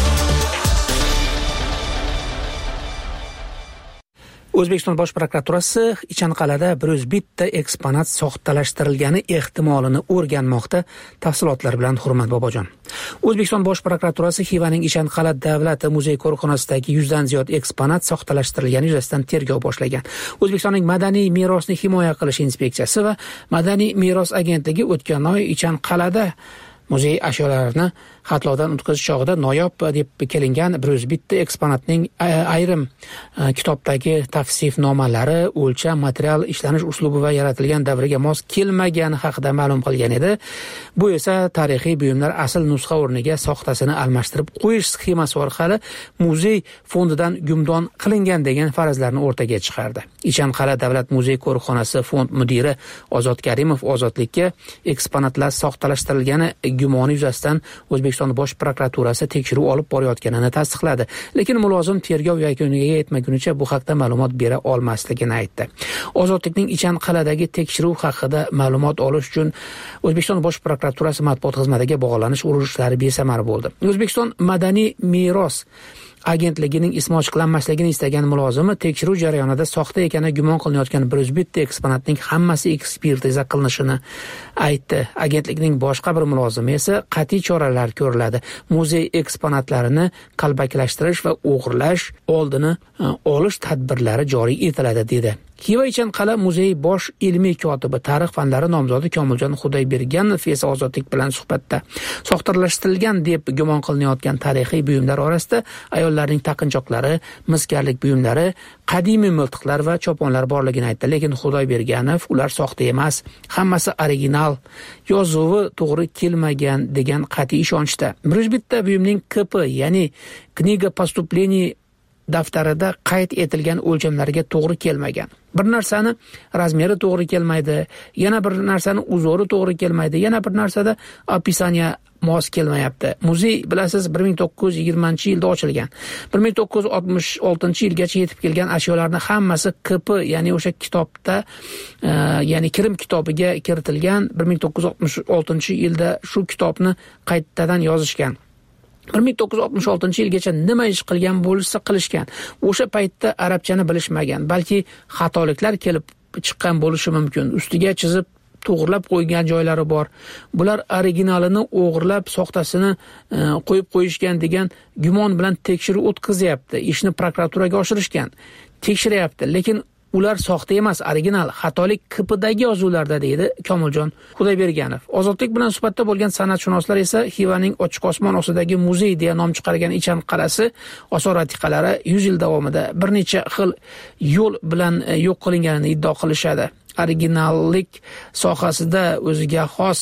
O'zbekiston Bosh prokuraturasi Ichanqal'ada bir yuz bitta eksponat soxtalashtirilgani ehtimolini o'rganmoqda. Tafsilotlar bilan Hurmat Bobojon. O'zbekiston Bosh prokuraturasi Xivaning Ichanqal'a davlat muzey qo'riqxonasidagi yuzdan ziyod eksponat soxtalashtirilgani yuzasidan tergov boshlagan. O'zbekistonning madaniy merosni himoya qilish inspeksiyasi va Madaniy meros agentligi o'tgan oy Ichanqal'ada muzey ashyolarini xatlovdan o'tkazish chog'ida noyob deb kelingan bir yuz bitta eksponatning ayrim kitobdagi tavsifnomalari, o'lcham, material ishlanish uslubi va yaratilgan davriga mos kelmagani haqida ma'lum qilgan edi. Bu esa tarixiy buyumlar asl nusxa o'rniga soxtasini almashtirib qo'yish sxemasi orqali muzey fondidan gumdon qilingan degan farazlarni o'rtaga chiqardi. Ichanqal'a davlat muzey qo'riqxonasi fond mudiri Ozod Karimov ozodlikka eksponatlar soxtalashtirilgani gumoni yuzasidan O'zbekiston Bosh prokuraturasi tekshiruv olib borayotganini tasdiqladi. Lekin mulozim tergov yakuniga yetmagunicha bu haqda ma'lumot bera olmasligini aytdi. Ozodlikning Ichanqal'adagi tekshiruv haqida ma'lumot olish uchun O'zbekiston Bosh prokuraturasi matbuot xizmatiga bog'lanish urunishlari besamar bo'ldi. O'zbekiston Madaniy meros agentligining ismi ochiqlanmasligini istagan mulozimi tekshiruv jarayonida soxta ekani gumon qilinayotgan bir yuz bitta eksponatning hammasi ekspertiza qilinishini aytdi. Agentlikning boshqa bir mulozimi esa qat'iy choralar ko'riladi. Muzey eksponatlarini qalbakilashtirish va o'g'irlash oldini olish tadbirlari joriy etiladi dedi. Xiva Ichanqal'a muzey bosh ilmiy kotibi, tarix fanlari nomzodi Komiljon Xudoyberganov esa Ozodlik bilan suhbatda soxtalashtirilgan deb gumon qilinayotgan tarixiy buyumlar orasida ayollarning taqinchoqlari, miskarlik buyumlari, qadimiy miltiqlar va choponlar borligini aytdi. Lekin Xudoyberganov ular soxta emas, hammasi original, yozuvi to'g'ri kelmagan degan qat'iy ishonchda. bir yuz bitta buyumning K P, ya'ni Kniga поступлений daftarida qayd etilgan o'lchamlarga to'g'ri kelmagan. Bir narsani razmeri to'g'ri kelmaydi, yana bir narsani uzori to'g'ri kelmaydi, yana bir narsada opisaniya mos kelmayapti. Muzey bilasiz bir ming to'qqiz yuz yigirmanchi yilda ochilgan. bir ming to'qqiz yuz oltmish oltinchi yilgacha yetib kelgan ashyolarning hammasi K P, ya'ni o'sha kitobda, e, ya'ni Kirim kitobiga kiritilgan. bir ming to'qqiz yuz oltmish oltinchi yilda shu kitobni qaytadan yozishgan. bir ming to'qqiz yuz oltmish oltinchi yilgacha nima ish qilgan bo'lsa qilishgan. O'sha paytda arabchani bilishmagan, balki xatoliklar kelib chiqqan bo'lishi mumkin. Ustiga chizib to'g'rilab qo'ygan joylari bor. Bular originalini o'g'irlab soxtasini e, qo'yib qo'yishgan degan gumon bilan tekshiruv o'tkazyapti. Ishni prokuraturaga oshirishgan. Tekshiryapti, lekin ular soxta emas, original, xatolik kipidagi yozuvlarda, deydi Komiljon Xudoyberganov. Ozodlik bilan suhbatda bo'lgan san'atshunoslar esa Xivaning ochiq osmon ostidagi muzey deya nom chiqargan Ichan qal'asi osor-atiqalari yuz yil davomida bir necha xil yo'l bilan yo'q qilinganini iddao qilishadi. Originallik sohasida o'ziga xos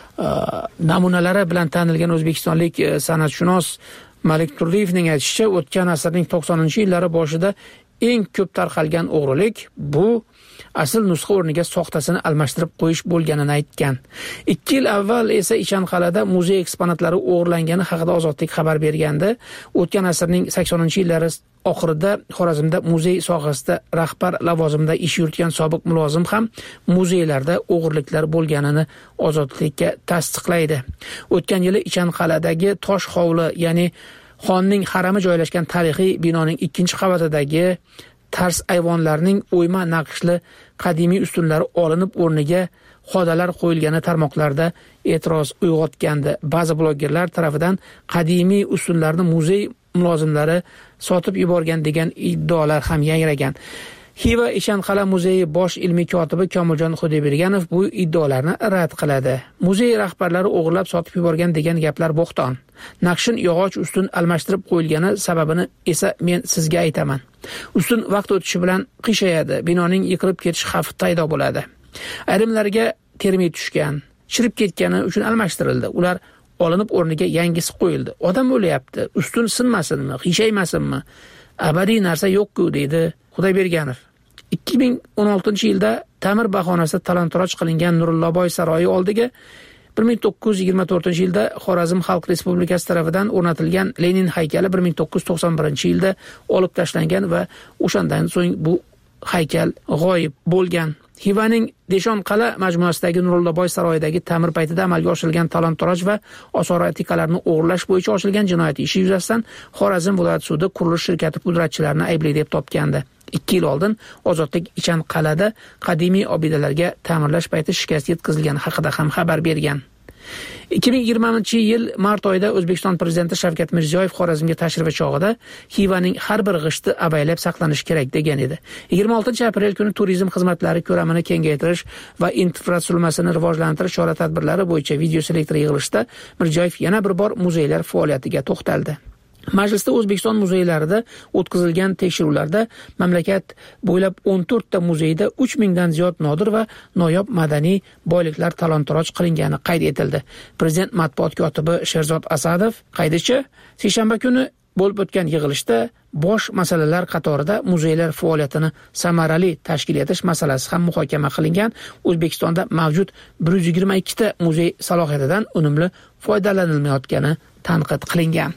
namunalari bilan tanilgan o'zbekistonlik san'atshunos Malik Turdievning aytishicha, o'tgan asrning to'qsoninchi yillari boshida eng ko'p tarqalgan o'g'rilik bu asl nusxa o'rniga soxtasini almashtirib qo'yish bo'lganini aytgan. ikki yil avval esa Ichanqal'ada muzey eksponatlari o'g'irlangani haqida Ozodlik xabar bergandi. O'tgan asrning saksoninchi yillari oxirida Xorazmda muzey sohasida rahbar lavozimida ish yuritgan sobiq mulozim ham muzeylarda o'g'irliklar bo'lganini Ozodlikka tasdiqlaydi. O'tgan yili Ichanqal'adagi tosh hovli, ya'ni xonning harami joylashgan tarixiy binoning ikkinchi qavatidagi tars ayvonlarning o'yma naqshli qadimiy ustunlari olinib o'rniga xodalar qo'yilgani tarmoqlarda e'tiroz uyg'otgandi. Ba'zi blogerlar tomonidan qadimiy ustunlarni muzey mulozimlari sotib yuborgan degan iddaolar ham yangragan. Xiva Ichanqal'a muzeyi bosh ilmiy kotibi Komiljon Xudoyberganov bu iddaolarni rad qiladi. Muzey rahbarlari o'g'irlab sotib yuborgan degan gaplar bo'xton. Naqshin yog'och ustun almashtirib qo'yilgani sababini esa men sizga aytaman. Ustun vaqt o'tishi bilan qiyshayadi, binoning yiqilib ketish xavfi paydo bo'ladi. Ayrimlarga termit tushgan, chirib ketgani uchun almashtirildi. Ular olinib o'rniga yangisi qo'yildi. Odam o'lyapti, ustun sinmasinmi, qiyshaymasinmi? Abadiy narsa yo'q-ku, deydi Xudoyberganov. ikki ming o'n oltinchi yilda ta'mir bahonasida talon-toroj qilingan Nurillaboy saroyi oldiga bir ming to'qqiz yuz yigirma to'rtinchi yilda Xorazm Xalq Respublikasi tomonidan o'rnatilgan Lenin haykali bir ming to'qqiz yuz to'qson birinchi yilda olib tashlangan va o'shandan so'ng bu haykal g'oyib bo'lgan. Xivaning Deshon qala majmuasidagi Nurillaboy saroyidagi ta'mir paytida amalga oshirilgan talon-toroj va osor-atiqalarni o'g'irlash bo'yicha ochilgan jinoyat ishi yuzasidan Xorazm viloyat sudi qurilish shirkati pudratchilarini aybli deb topgandi. ikki yil oldin Ozodlik Ichanqal'ada qadimiy obidalarga ta'mirlash payti shikast yetkazilgani haqida ham xabar bergan. ikki ming yigirmanchi yil mart oyida O'zbekiston prezidenti Shavkat Mirziyoyev Xorazmga tashrifi chog'ida Xivaning har bir g'ishti avaylab saqlanishi kerak degan edi. yigirma oltinchi aprel kuni turizm xizmatlari ko'lamini kengaytirish va infratuzilmasini rivojlantirish chora-tadbirlari bo'yicha video selektor yig'ilishida Mirziyoyev yana bir bor muzeylar faoliyatiga to'xtaldi. Majlisda O'zbekiston muzeylarida o'tkazilgan tekshiruvlarda mamlakat bo'ylab o'n to'rtta muzeyda uch mingdan ziyod nodir va noyob madaniy boyliklar talon-toroj qilingani qayd etildi. Prezident matbuot kotibi Sherzod Asadov qaydicha seshanba kuni bo'lib o'tgan yig'ilishda bosh masalalar qatorida muzeylar faoliyatini samarali tashkil etish masalasi ham muhokama qilingan. O'zbekistonda mavjud bir yuz yigirma ikkita muzey salohiyatidan unumli foydalanilmayotgani tanqid qilingan.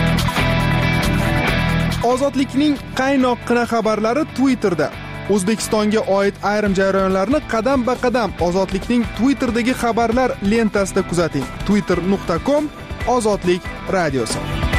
Ozodlikning qaynoqqina xabarlari Twitterda. O'zbekistonga oid ayrim jarayonlarni qadam-ba-qadam Ozodlikning Twitterdagi xabarlar lentasida kuzating. twitter nuqta com Ozodlik radiosi.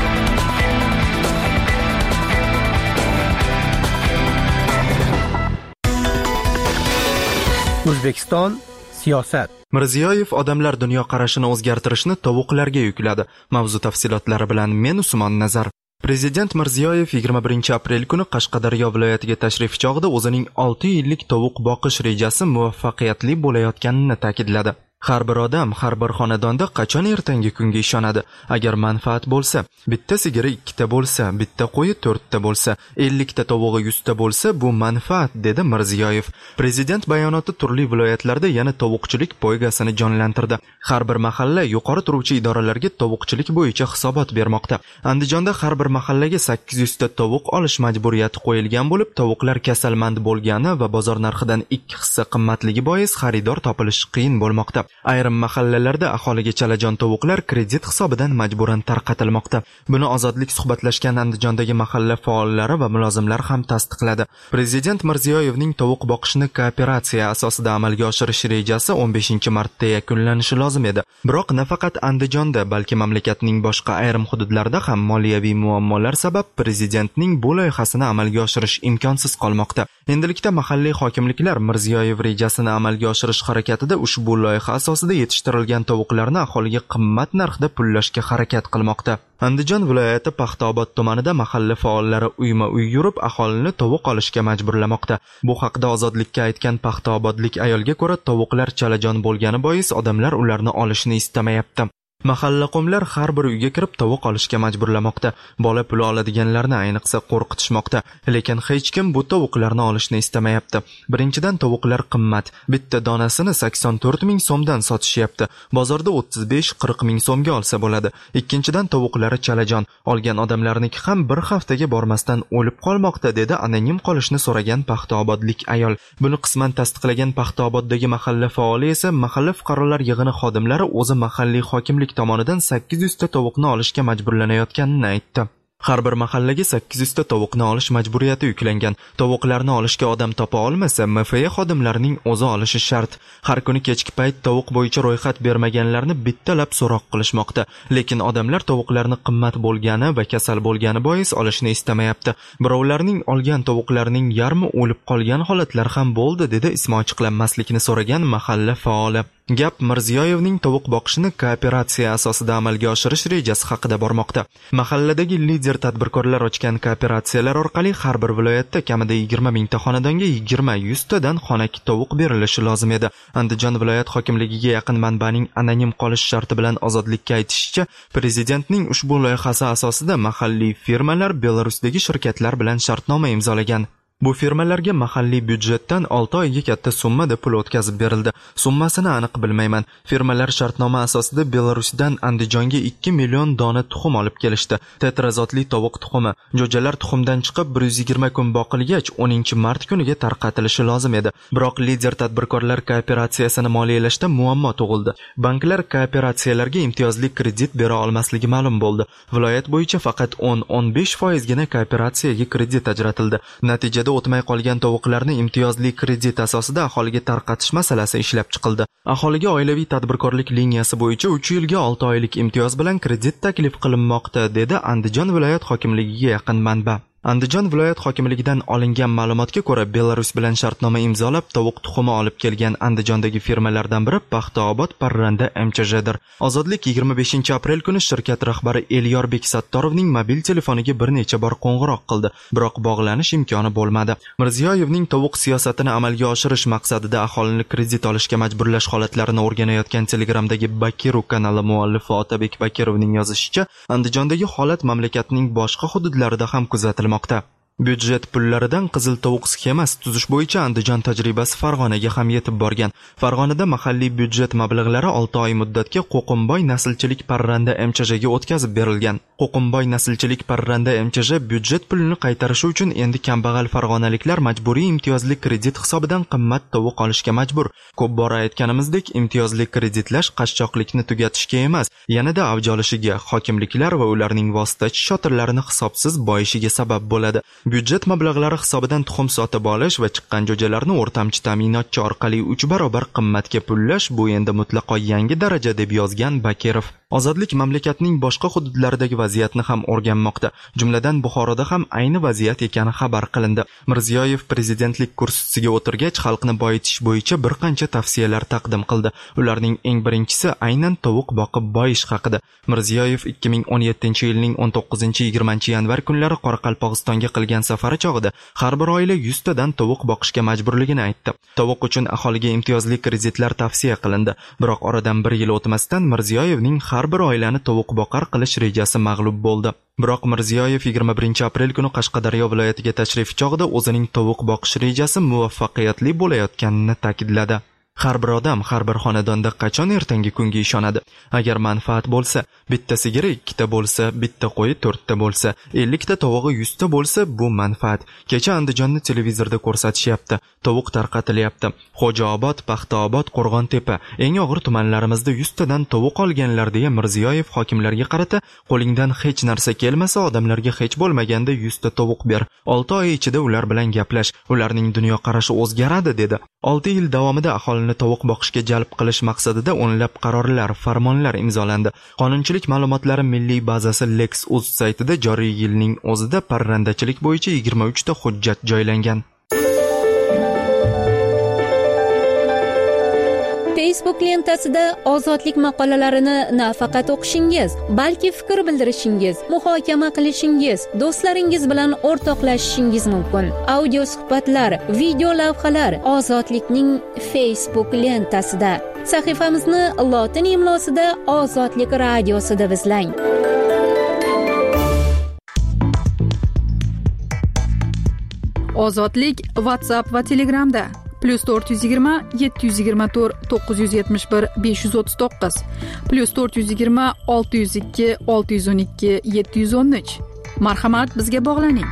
O'zbekiston siyosat. Mirziyoyev odamlar dunyoqarashini o'zgartirishni tovuqlarga yukladi. Mavzu tafsilotlari bilan men Usmon Nazar. Prezident Mirziyoyev yigirma birinchi aprel kuni Qashqadaryo viloyatiga tashrif chog'ida o'zining olti yillik tovuq boqish rejasi muvaffaqiyatli bo'layotganini ta'kidladi. Har bir odam, har bir xonadonda qachon ertangi kunga ishonadi? Agar manfaat bo'lsa, bitta sigiri ikkita bo'lsa, bitta qo'yi to'rtta bo'lsa, ellikta tovug'i yuzta bo'lsa, bu manfaat, dedi Mirziyoyev. Prezident bayonoti turli viloyatlarda yana tovuqchilik poygasini jonlantirdi. Har bir mahalla yuqori turuvchi idoralarga tovuqchilik bo'yicha hisobot bermoqda. Andijonda har bir mahallaga sakkiz yuz ta tovuq olish majburiyati qo'yilgan bo'lib, tovuqlar kasalmand bo'lgani va bozor narxidan ikki hissa qimmatligi bois xaridor topilish qiyin bo'lmoqda. Ayrim mahallalarda aholiga chalajon tovuqlar kredit hisobidan majburan tarqatilmoqda. Buni Ozodlik suhbatlashgan Andijondagi mahalla faollari va mulozimlar ham tasdiqladi. Prezident Mirziyoyevning tovuq boqishni kooperatsiya asosida amalga oshirish rejasi o'n beshinchi martda yakunlanishi lozim edi. Biroq nafaqat Andijonda, balki mamlakatning boshqa ayrim hududlarida ham moliyaviy muammolar sabab prezidentning bu loyihasini amalga oshirish imkonsiz qolmoqda. Endilikda mahalliy hokimliklar Mirziyoyev rejasini amalga oshirish harakatida ushbu loyiha asosida yetishtirilgan tovuqlarni aholiga qimmat narxda pullashga harakat qilmoqda. Andijon viloyati Paxtaobod tumanida mahalla faollari uyma-uy yurib aholini tovuq olishga majburlamoqda. Bu haqda Ozodlikka aytgan paxtaobodlik ayolga ko'ra, tovuqlar chalajon bo'lgani bois odamlar ularni olishni istamayapti. Mahalla qomlar har bir uyga kirib tovuq olishga majburlamoqda. Bola puli oladiganlarni ayniqsa qo'rqitishmoqda, lekin hech kim bu tovuqlarni olishni istamayapti. Birinchidan, tovuqlar qimmat. Bitta donasini sakson to'rt ming so'mdan sotishyapti. Bozorda o'ttiz besh qirq ming so'mga olsa bo'ladi. Ikkinchidan, tovuqlari chalajon. Olgan odamlarniki ham bir haftaga bormasdan o'lib qolmoqda, dedi anonim qolishni so'ragan paxtaobodlik ayol. Buni qisman tasdiqlagan Paxtaoboddagi mahalla faoli esa mahalla fuqarolar yig'ini xodimlari o'zi mahalliy hokimlik tomonidan sakkiz yuz ta tovuqni olishga majburlanayotganini aytdi. Har bir mahallaga sakkiz yuz ta tovuqni olish majburiyati yuklangan. Tovuqlarni olishga odam topa olmasa, M F A xodimlarining o'zi olishi shart. Har kuni kechki payt tovuq bo'yicha ro'yxat bermaganlarni bittalab so'roq qilishmoqda. Lekin odamlar tovuqlarni qimmat bo'lgani va kasal bo'lgani bois olishni istamayapti. Birovlarning olgan tovuqlarining yarmi o'lib qolgan holatlar ham bo'ldi, dedi ismi ochiqlanmaslikni so'ragan mahalla faoli. Gap Mirziyoyevning tovuq boqishini kooperatsiya asosida amalga oshirish rejasi haqida bormoqda. Mahalladagi lider tadbirkorlar ochgan kooperatsiyalar orqali har bir viloyatda kamida yigirma mingta xonadonga yigirma yuz tadan xonaki tovuq berilishi lozim edi. Andijon viloyat hokimligiga yaqin manbaning anonim qolish sharti bilan Ozodlikka aytishicha, prezidentning ushbu loyihasi asosida mahalliy firmalar Belarusdagi shirkatlar bilan shartnoma imzolagan. Bu firmalarga mahalliy byudjetdan olti oyga katta summada pul o'tkazib berildi. Summasini aniq bilmayman. Firmalar shartnoma asosida Belarusdan Andijonga ikki million dona tuxum olib kelishdi. Tetrazotli tovuq tuxumi. Jo'jalar tuxumdan chiqib bir yuz yigirma kun boqilgach, o'ninchi mart kuniga tarqatilishi lozim edi. Biroq lider tadbirkorlar kooperatsiyasini moliyalashda muammo tug'ildi. Banklar kooperatsiyalarga imtiyozli kredit bera olmasligi ma'lum bo'ldi. Viloyat bo'yicha faqat o'n o'n besh foizgina kooperatsiyaga kredit ajratildi. Natijada o'tmay qolgan tovuqlarni imtiyozli kredit asosida aholiga tarqatish masalasi ishlab chiqildi. Aholiga oilaviy tadbirkorlik liniyasi bo'yicha uch yilga olti oylik imtiyoz bilan kredit taklif qilinmoqda, dedi Andijon viloyat hokimligiga yaqin manba. Andijon viloyat hokimligidan olingan ma'lumotga ko'ra, Belarus bilan shartnoma imzolab tovuq tuxumi olib kelgan Andijondagi firmalardan biri Paxtaobod Parranda M Ch J'dir. Ozodlik yigirma beshinchi aprel kuni shirkat rahbari Elyorbek Sattorovning mobil telefoniga bir necha bor qo'ng'iroq qildi, biroq bog'lanish imkoni bo'lmadi. Mirziyoyevning tovuq siyosatini amalga oshirish maqsadida aholini kredit olishga majburlash holatlarini o'rganayotgan Telegramdagi Bakiru kanali muallifi Otabek Bakirovning yozishicha, Andijondagi holat mamlakatning boshqa hududlarida ham kuzatilmoqda. Byudjet pullaridan qizil tovuq sxemasi tuzish bo'yicha Andijon tajribasi Farg'onaga ham yetib borgan. Farg'onada mahalliy byudjet mablag'lari olti oy muddatga Qo'qimboy naslchilik Parranda M Ch J'ga o'tkazib berilgan. Qo'qimboy naslchilik Parranda M Ch J byudjet pulini qaytarishi uchun endi kambag'al farg'onaliklar majburiy imtiyozli kredit hisobidan qimmat tovuq olishga majbur. Ko'p bora aytganimizdek, imtiyozli kreditlash qashshoqlikni tugatishga emas, yanada avj olishiga, hokimliklar va ularning vositachi shotirlarini hisobsiz boyishiga sabab bo'ladi. Byudjet mablag'lari hisobidan tuxum sotib olish va chiqqan jo'jalarni o'rtamchi ta'minotchi orqali uch barobar qimmatga pullash bu endi mutlaqo yangi daraja, deb yozgan Bakirov. Ozodlik mamlakatning boshqa hududlaridagi vaziyatni ham o'rganmoqda. Jumladan Buxoroda ham ayni vaziyat ekani xabar qilindi. Mirziyoyev prezidentlik kursisiga o'tirgach, xalqni boyitish bo'yicha bir qancha tavsiyalar taqdim qildi. Ularning eng birinchisi aynan tovuq boqib boyish haqida. Mirziyoyev ikki ming o'n yettinchi yilning o'n to'qqizinchi yigirmanchi yanvar kunlari Qoraqalpog'istonga qilgan safari chog'ida har bir oila yuz tadan tovuq boqishga majburligini aytdi. Tovuq uchun aholiga imtiyozli kreditlar tavsiya qilindi. Biroq oradan bir yil o'tmasdan Mirziyoyevning har bir oilani tovuq boqar qilish rejasi mag'lub bo'ldi. Biroq Mirziyoyev yigirma birinchi aprel kuni Qashqadaryo viloyatiga tashrif chog'ida o'zining tovuq boqish rejasi muvaffaqiyatli bo'layotganini ta'kidladi. Har bir odam har bir xonadonda qachon ertangi kunga ishonadi? Agar manfaat bo'lsa, bitta sigiri ikkita bo'lsa, bitta qo'yi to'rtta bo'lsa, ellikta tovug'i yuzta bo'lsa, bu manfaat. Kecha Andijonni televizorda ko'rsatishyapti. Tovuq tarqatilyapti. Xo'jaobod, Paxtaobod, Qo'rg'ontepa, eng og'ir tumanlarimizda yuz tadan tovuq olganlar deya Mirziyoyev hokimlarga qarata, qo'lingdan hech narsa kelmasa, odamlarga hech bo'lmaganda yuz ta tovuq ber. olti oy ichida ular bilan gaplash, ularning dunyoqarashi o'zgaradi, dedi. olti yil davomida aholini tovuq boqishga jalb qilish maqsadida o'nlab qarorlar, farmonlar imzolandi. Qonunchilik ma'lumotlari milliy bazasi Lex.uz saytida joriy yilning o'zida parrandachilik bo'yicha yigirma uch ta hujjat joylangan. Facebook lentasida ozodlik maqolalarini nafaqat o'qishingiz, balki fikr bildirishingiz, muhokama qilishingiz, do'stlaringiz bilan o'rtoqlashishingiz mumkin. Audio suhbatlar, video lavhalar ozodlikning Facebook lentasida. Sahifamizni lotin imlosida Ozodlik radiosi deb izlang. Ozodlik WhatsApp va Telegramda plus to'rt yuz yigirma yetti yuz yigirma to'rt to'qqiz yuz yetmish bir besh yuz o'ttiz to'qqiz plus to'rt yuz yigirma olti yuz ikki olti yuz o'n ikki yetti yuz o'n uch. Marhamat, bizga bog'laning.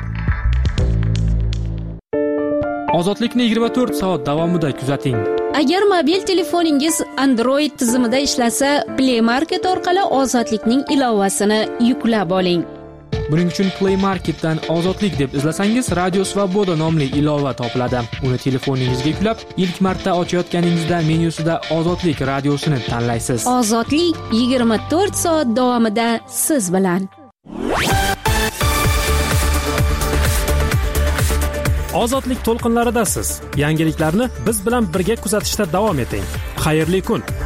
Ozodlikni yigirma to'rt soat davomida kuzating. Agar mobil telefoningiz Android tizimida ishlasa, Play Market orqali Ozodlikning ilovasini yuklab oling. Buning uchun Play Marketdan Ozodlik deb izlasangiz, Radio Svoboda nomli ilova topiladi. Uni telefoningizga yuklab, ilk marta ochayotganingizda menyusida Ozodlik radiosini tanlaysiz. Ozodlik yigirma to'rt soat davomida siz bilan. Ozodlik to'lqinlaridasiz. Yangiliklarni biz bilan birga kuzatishda davom eting. Xayrli kun.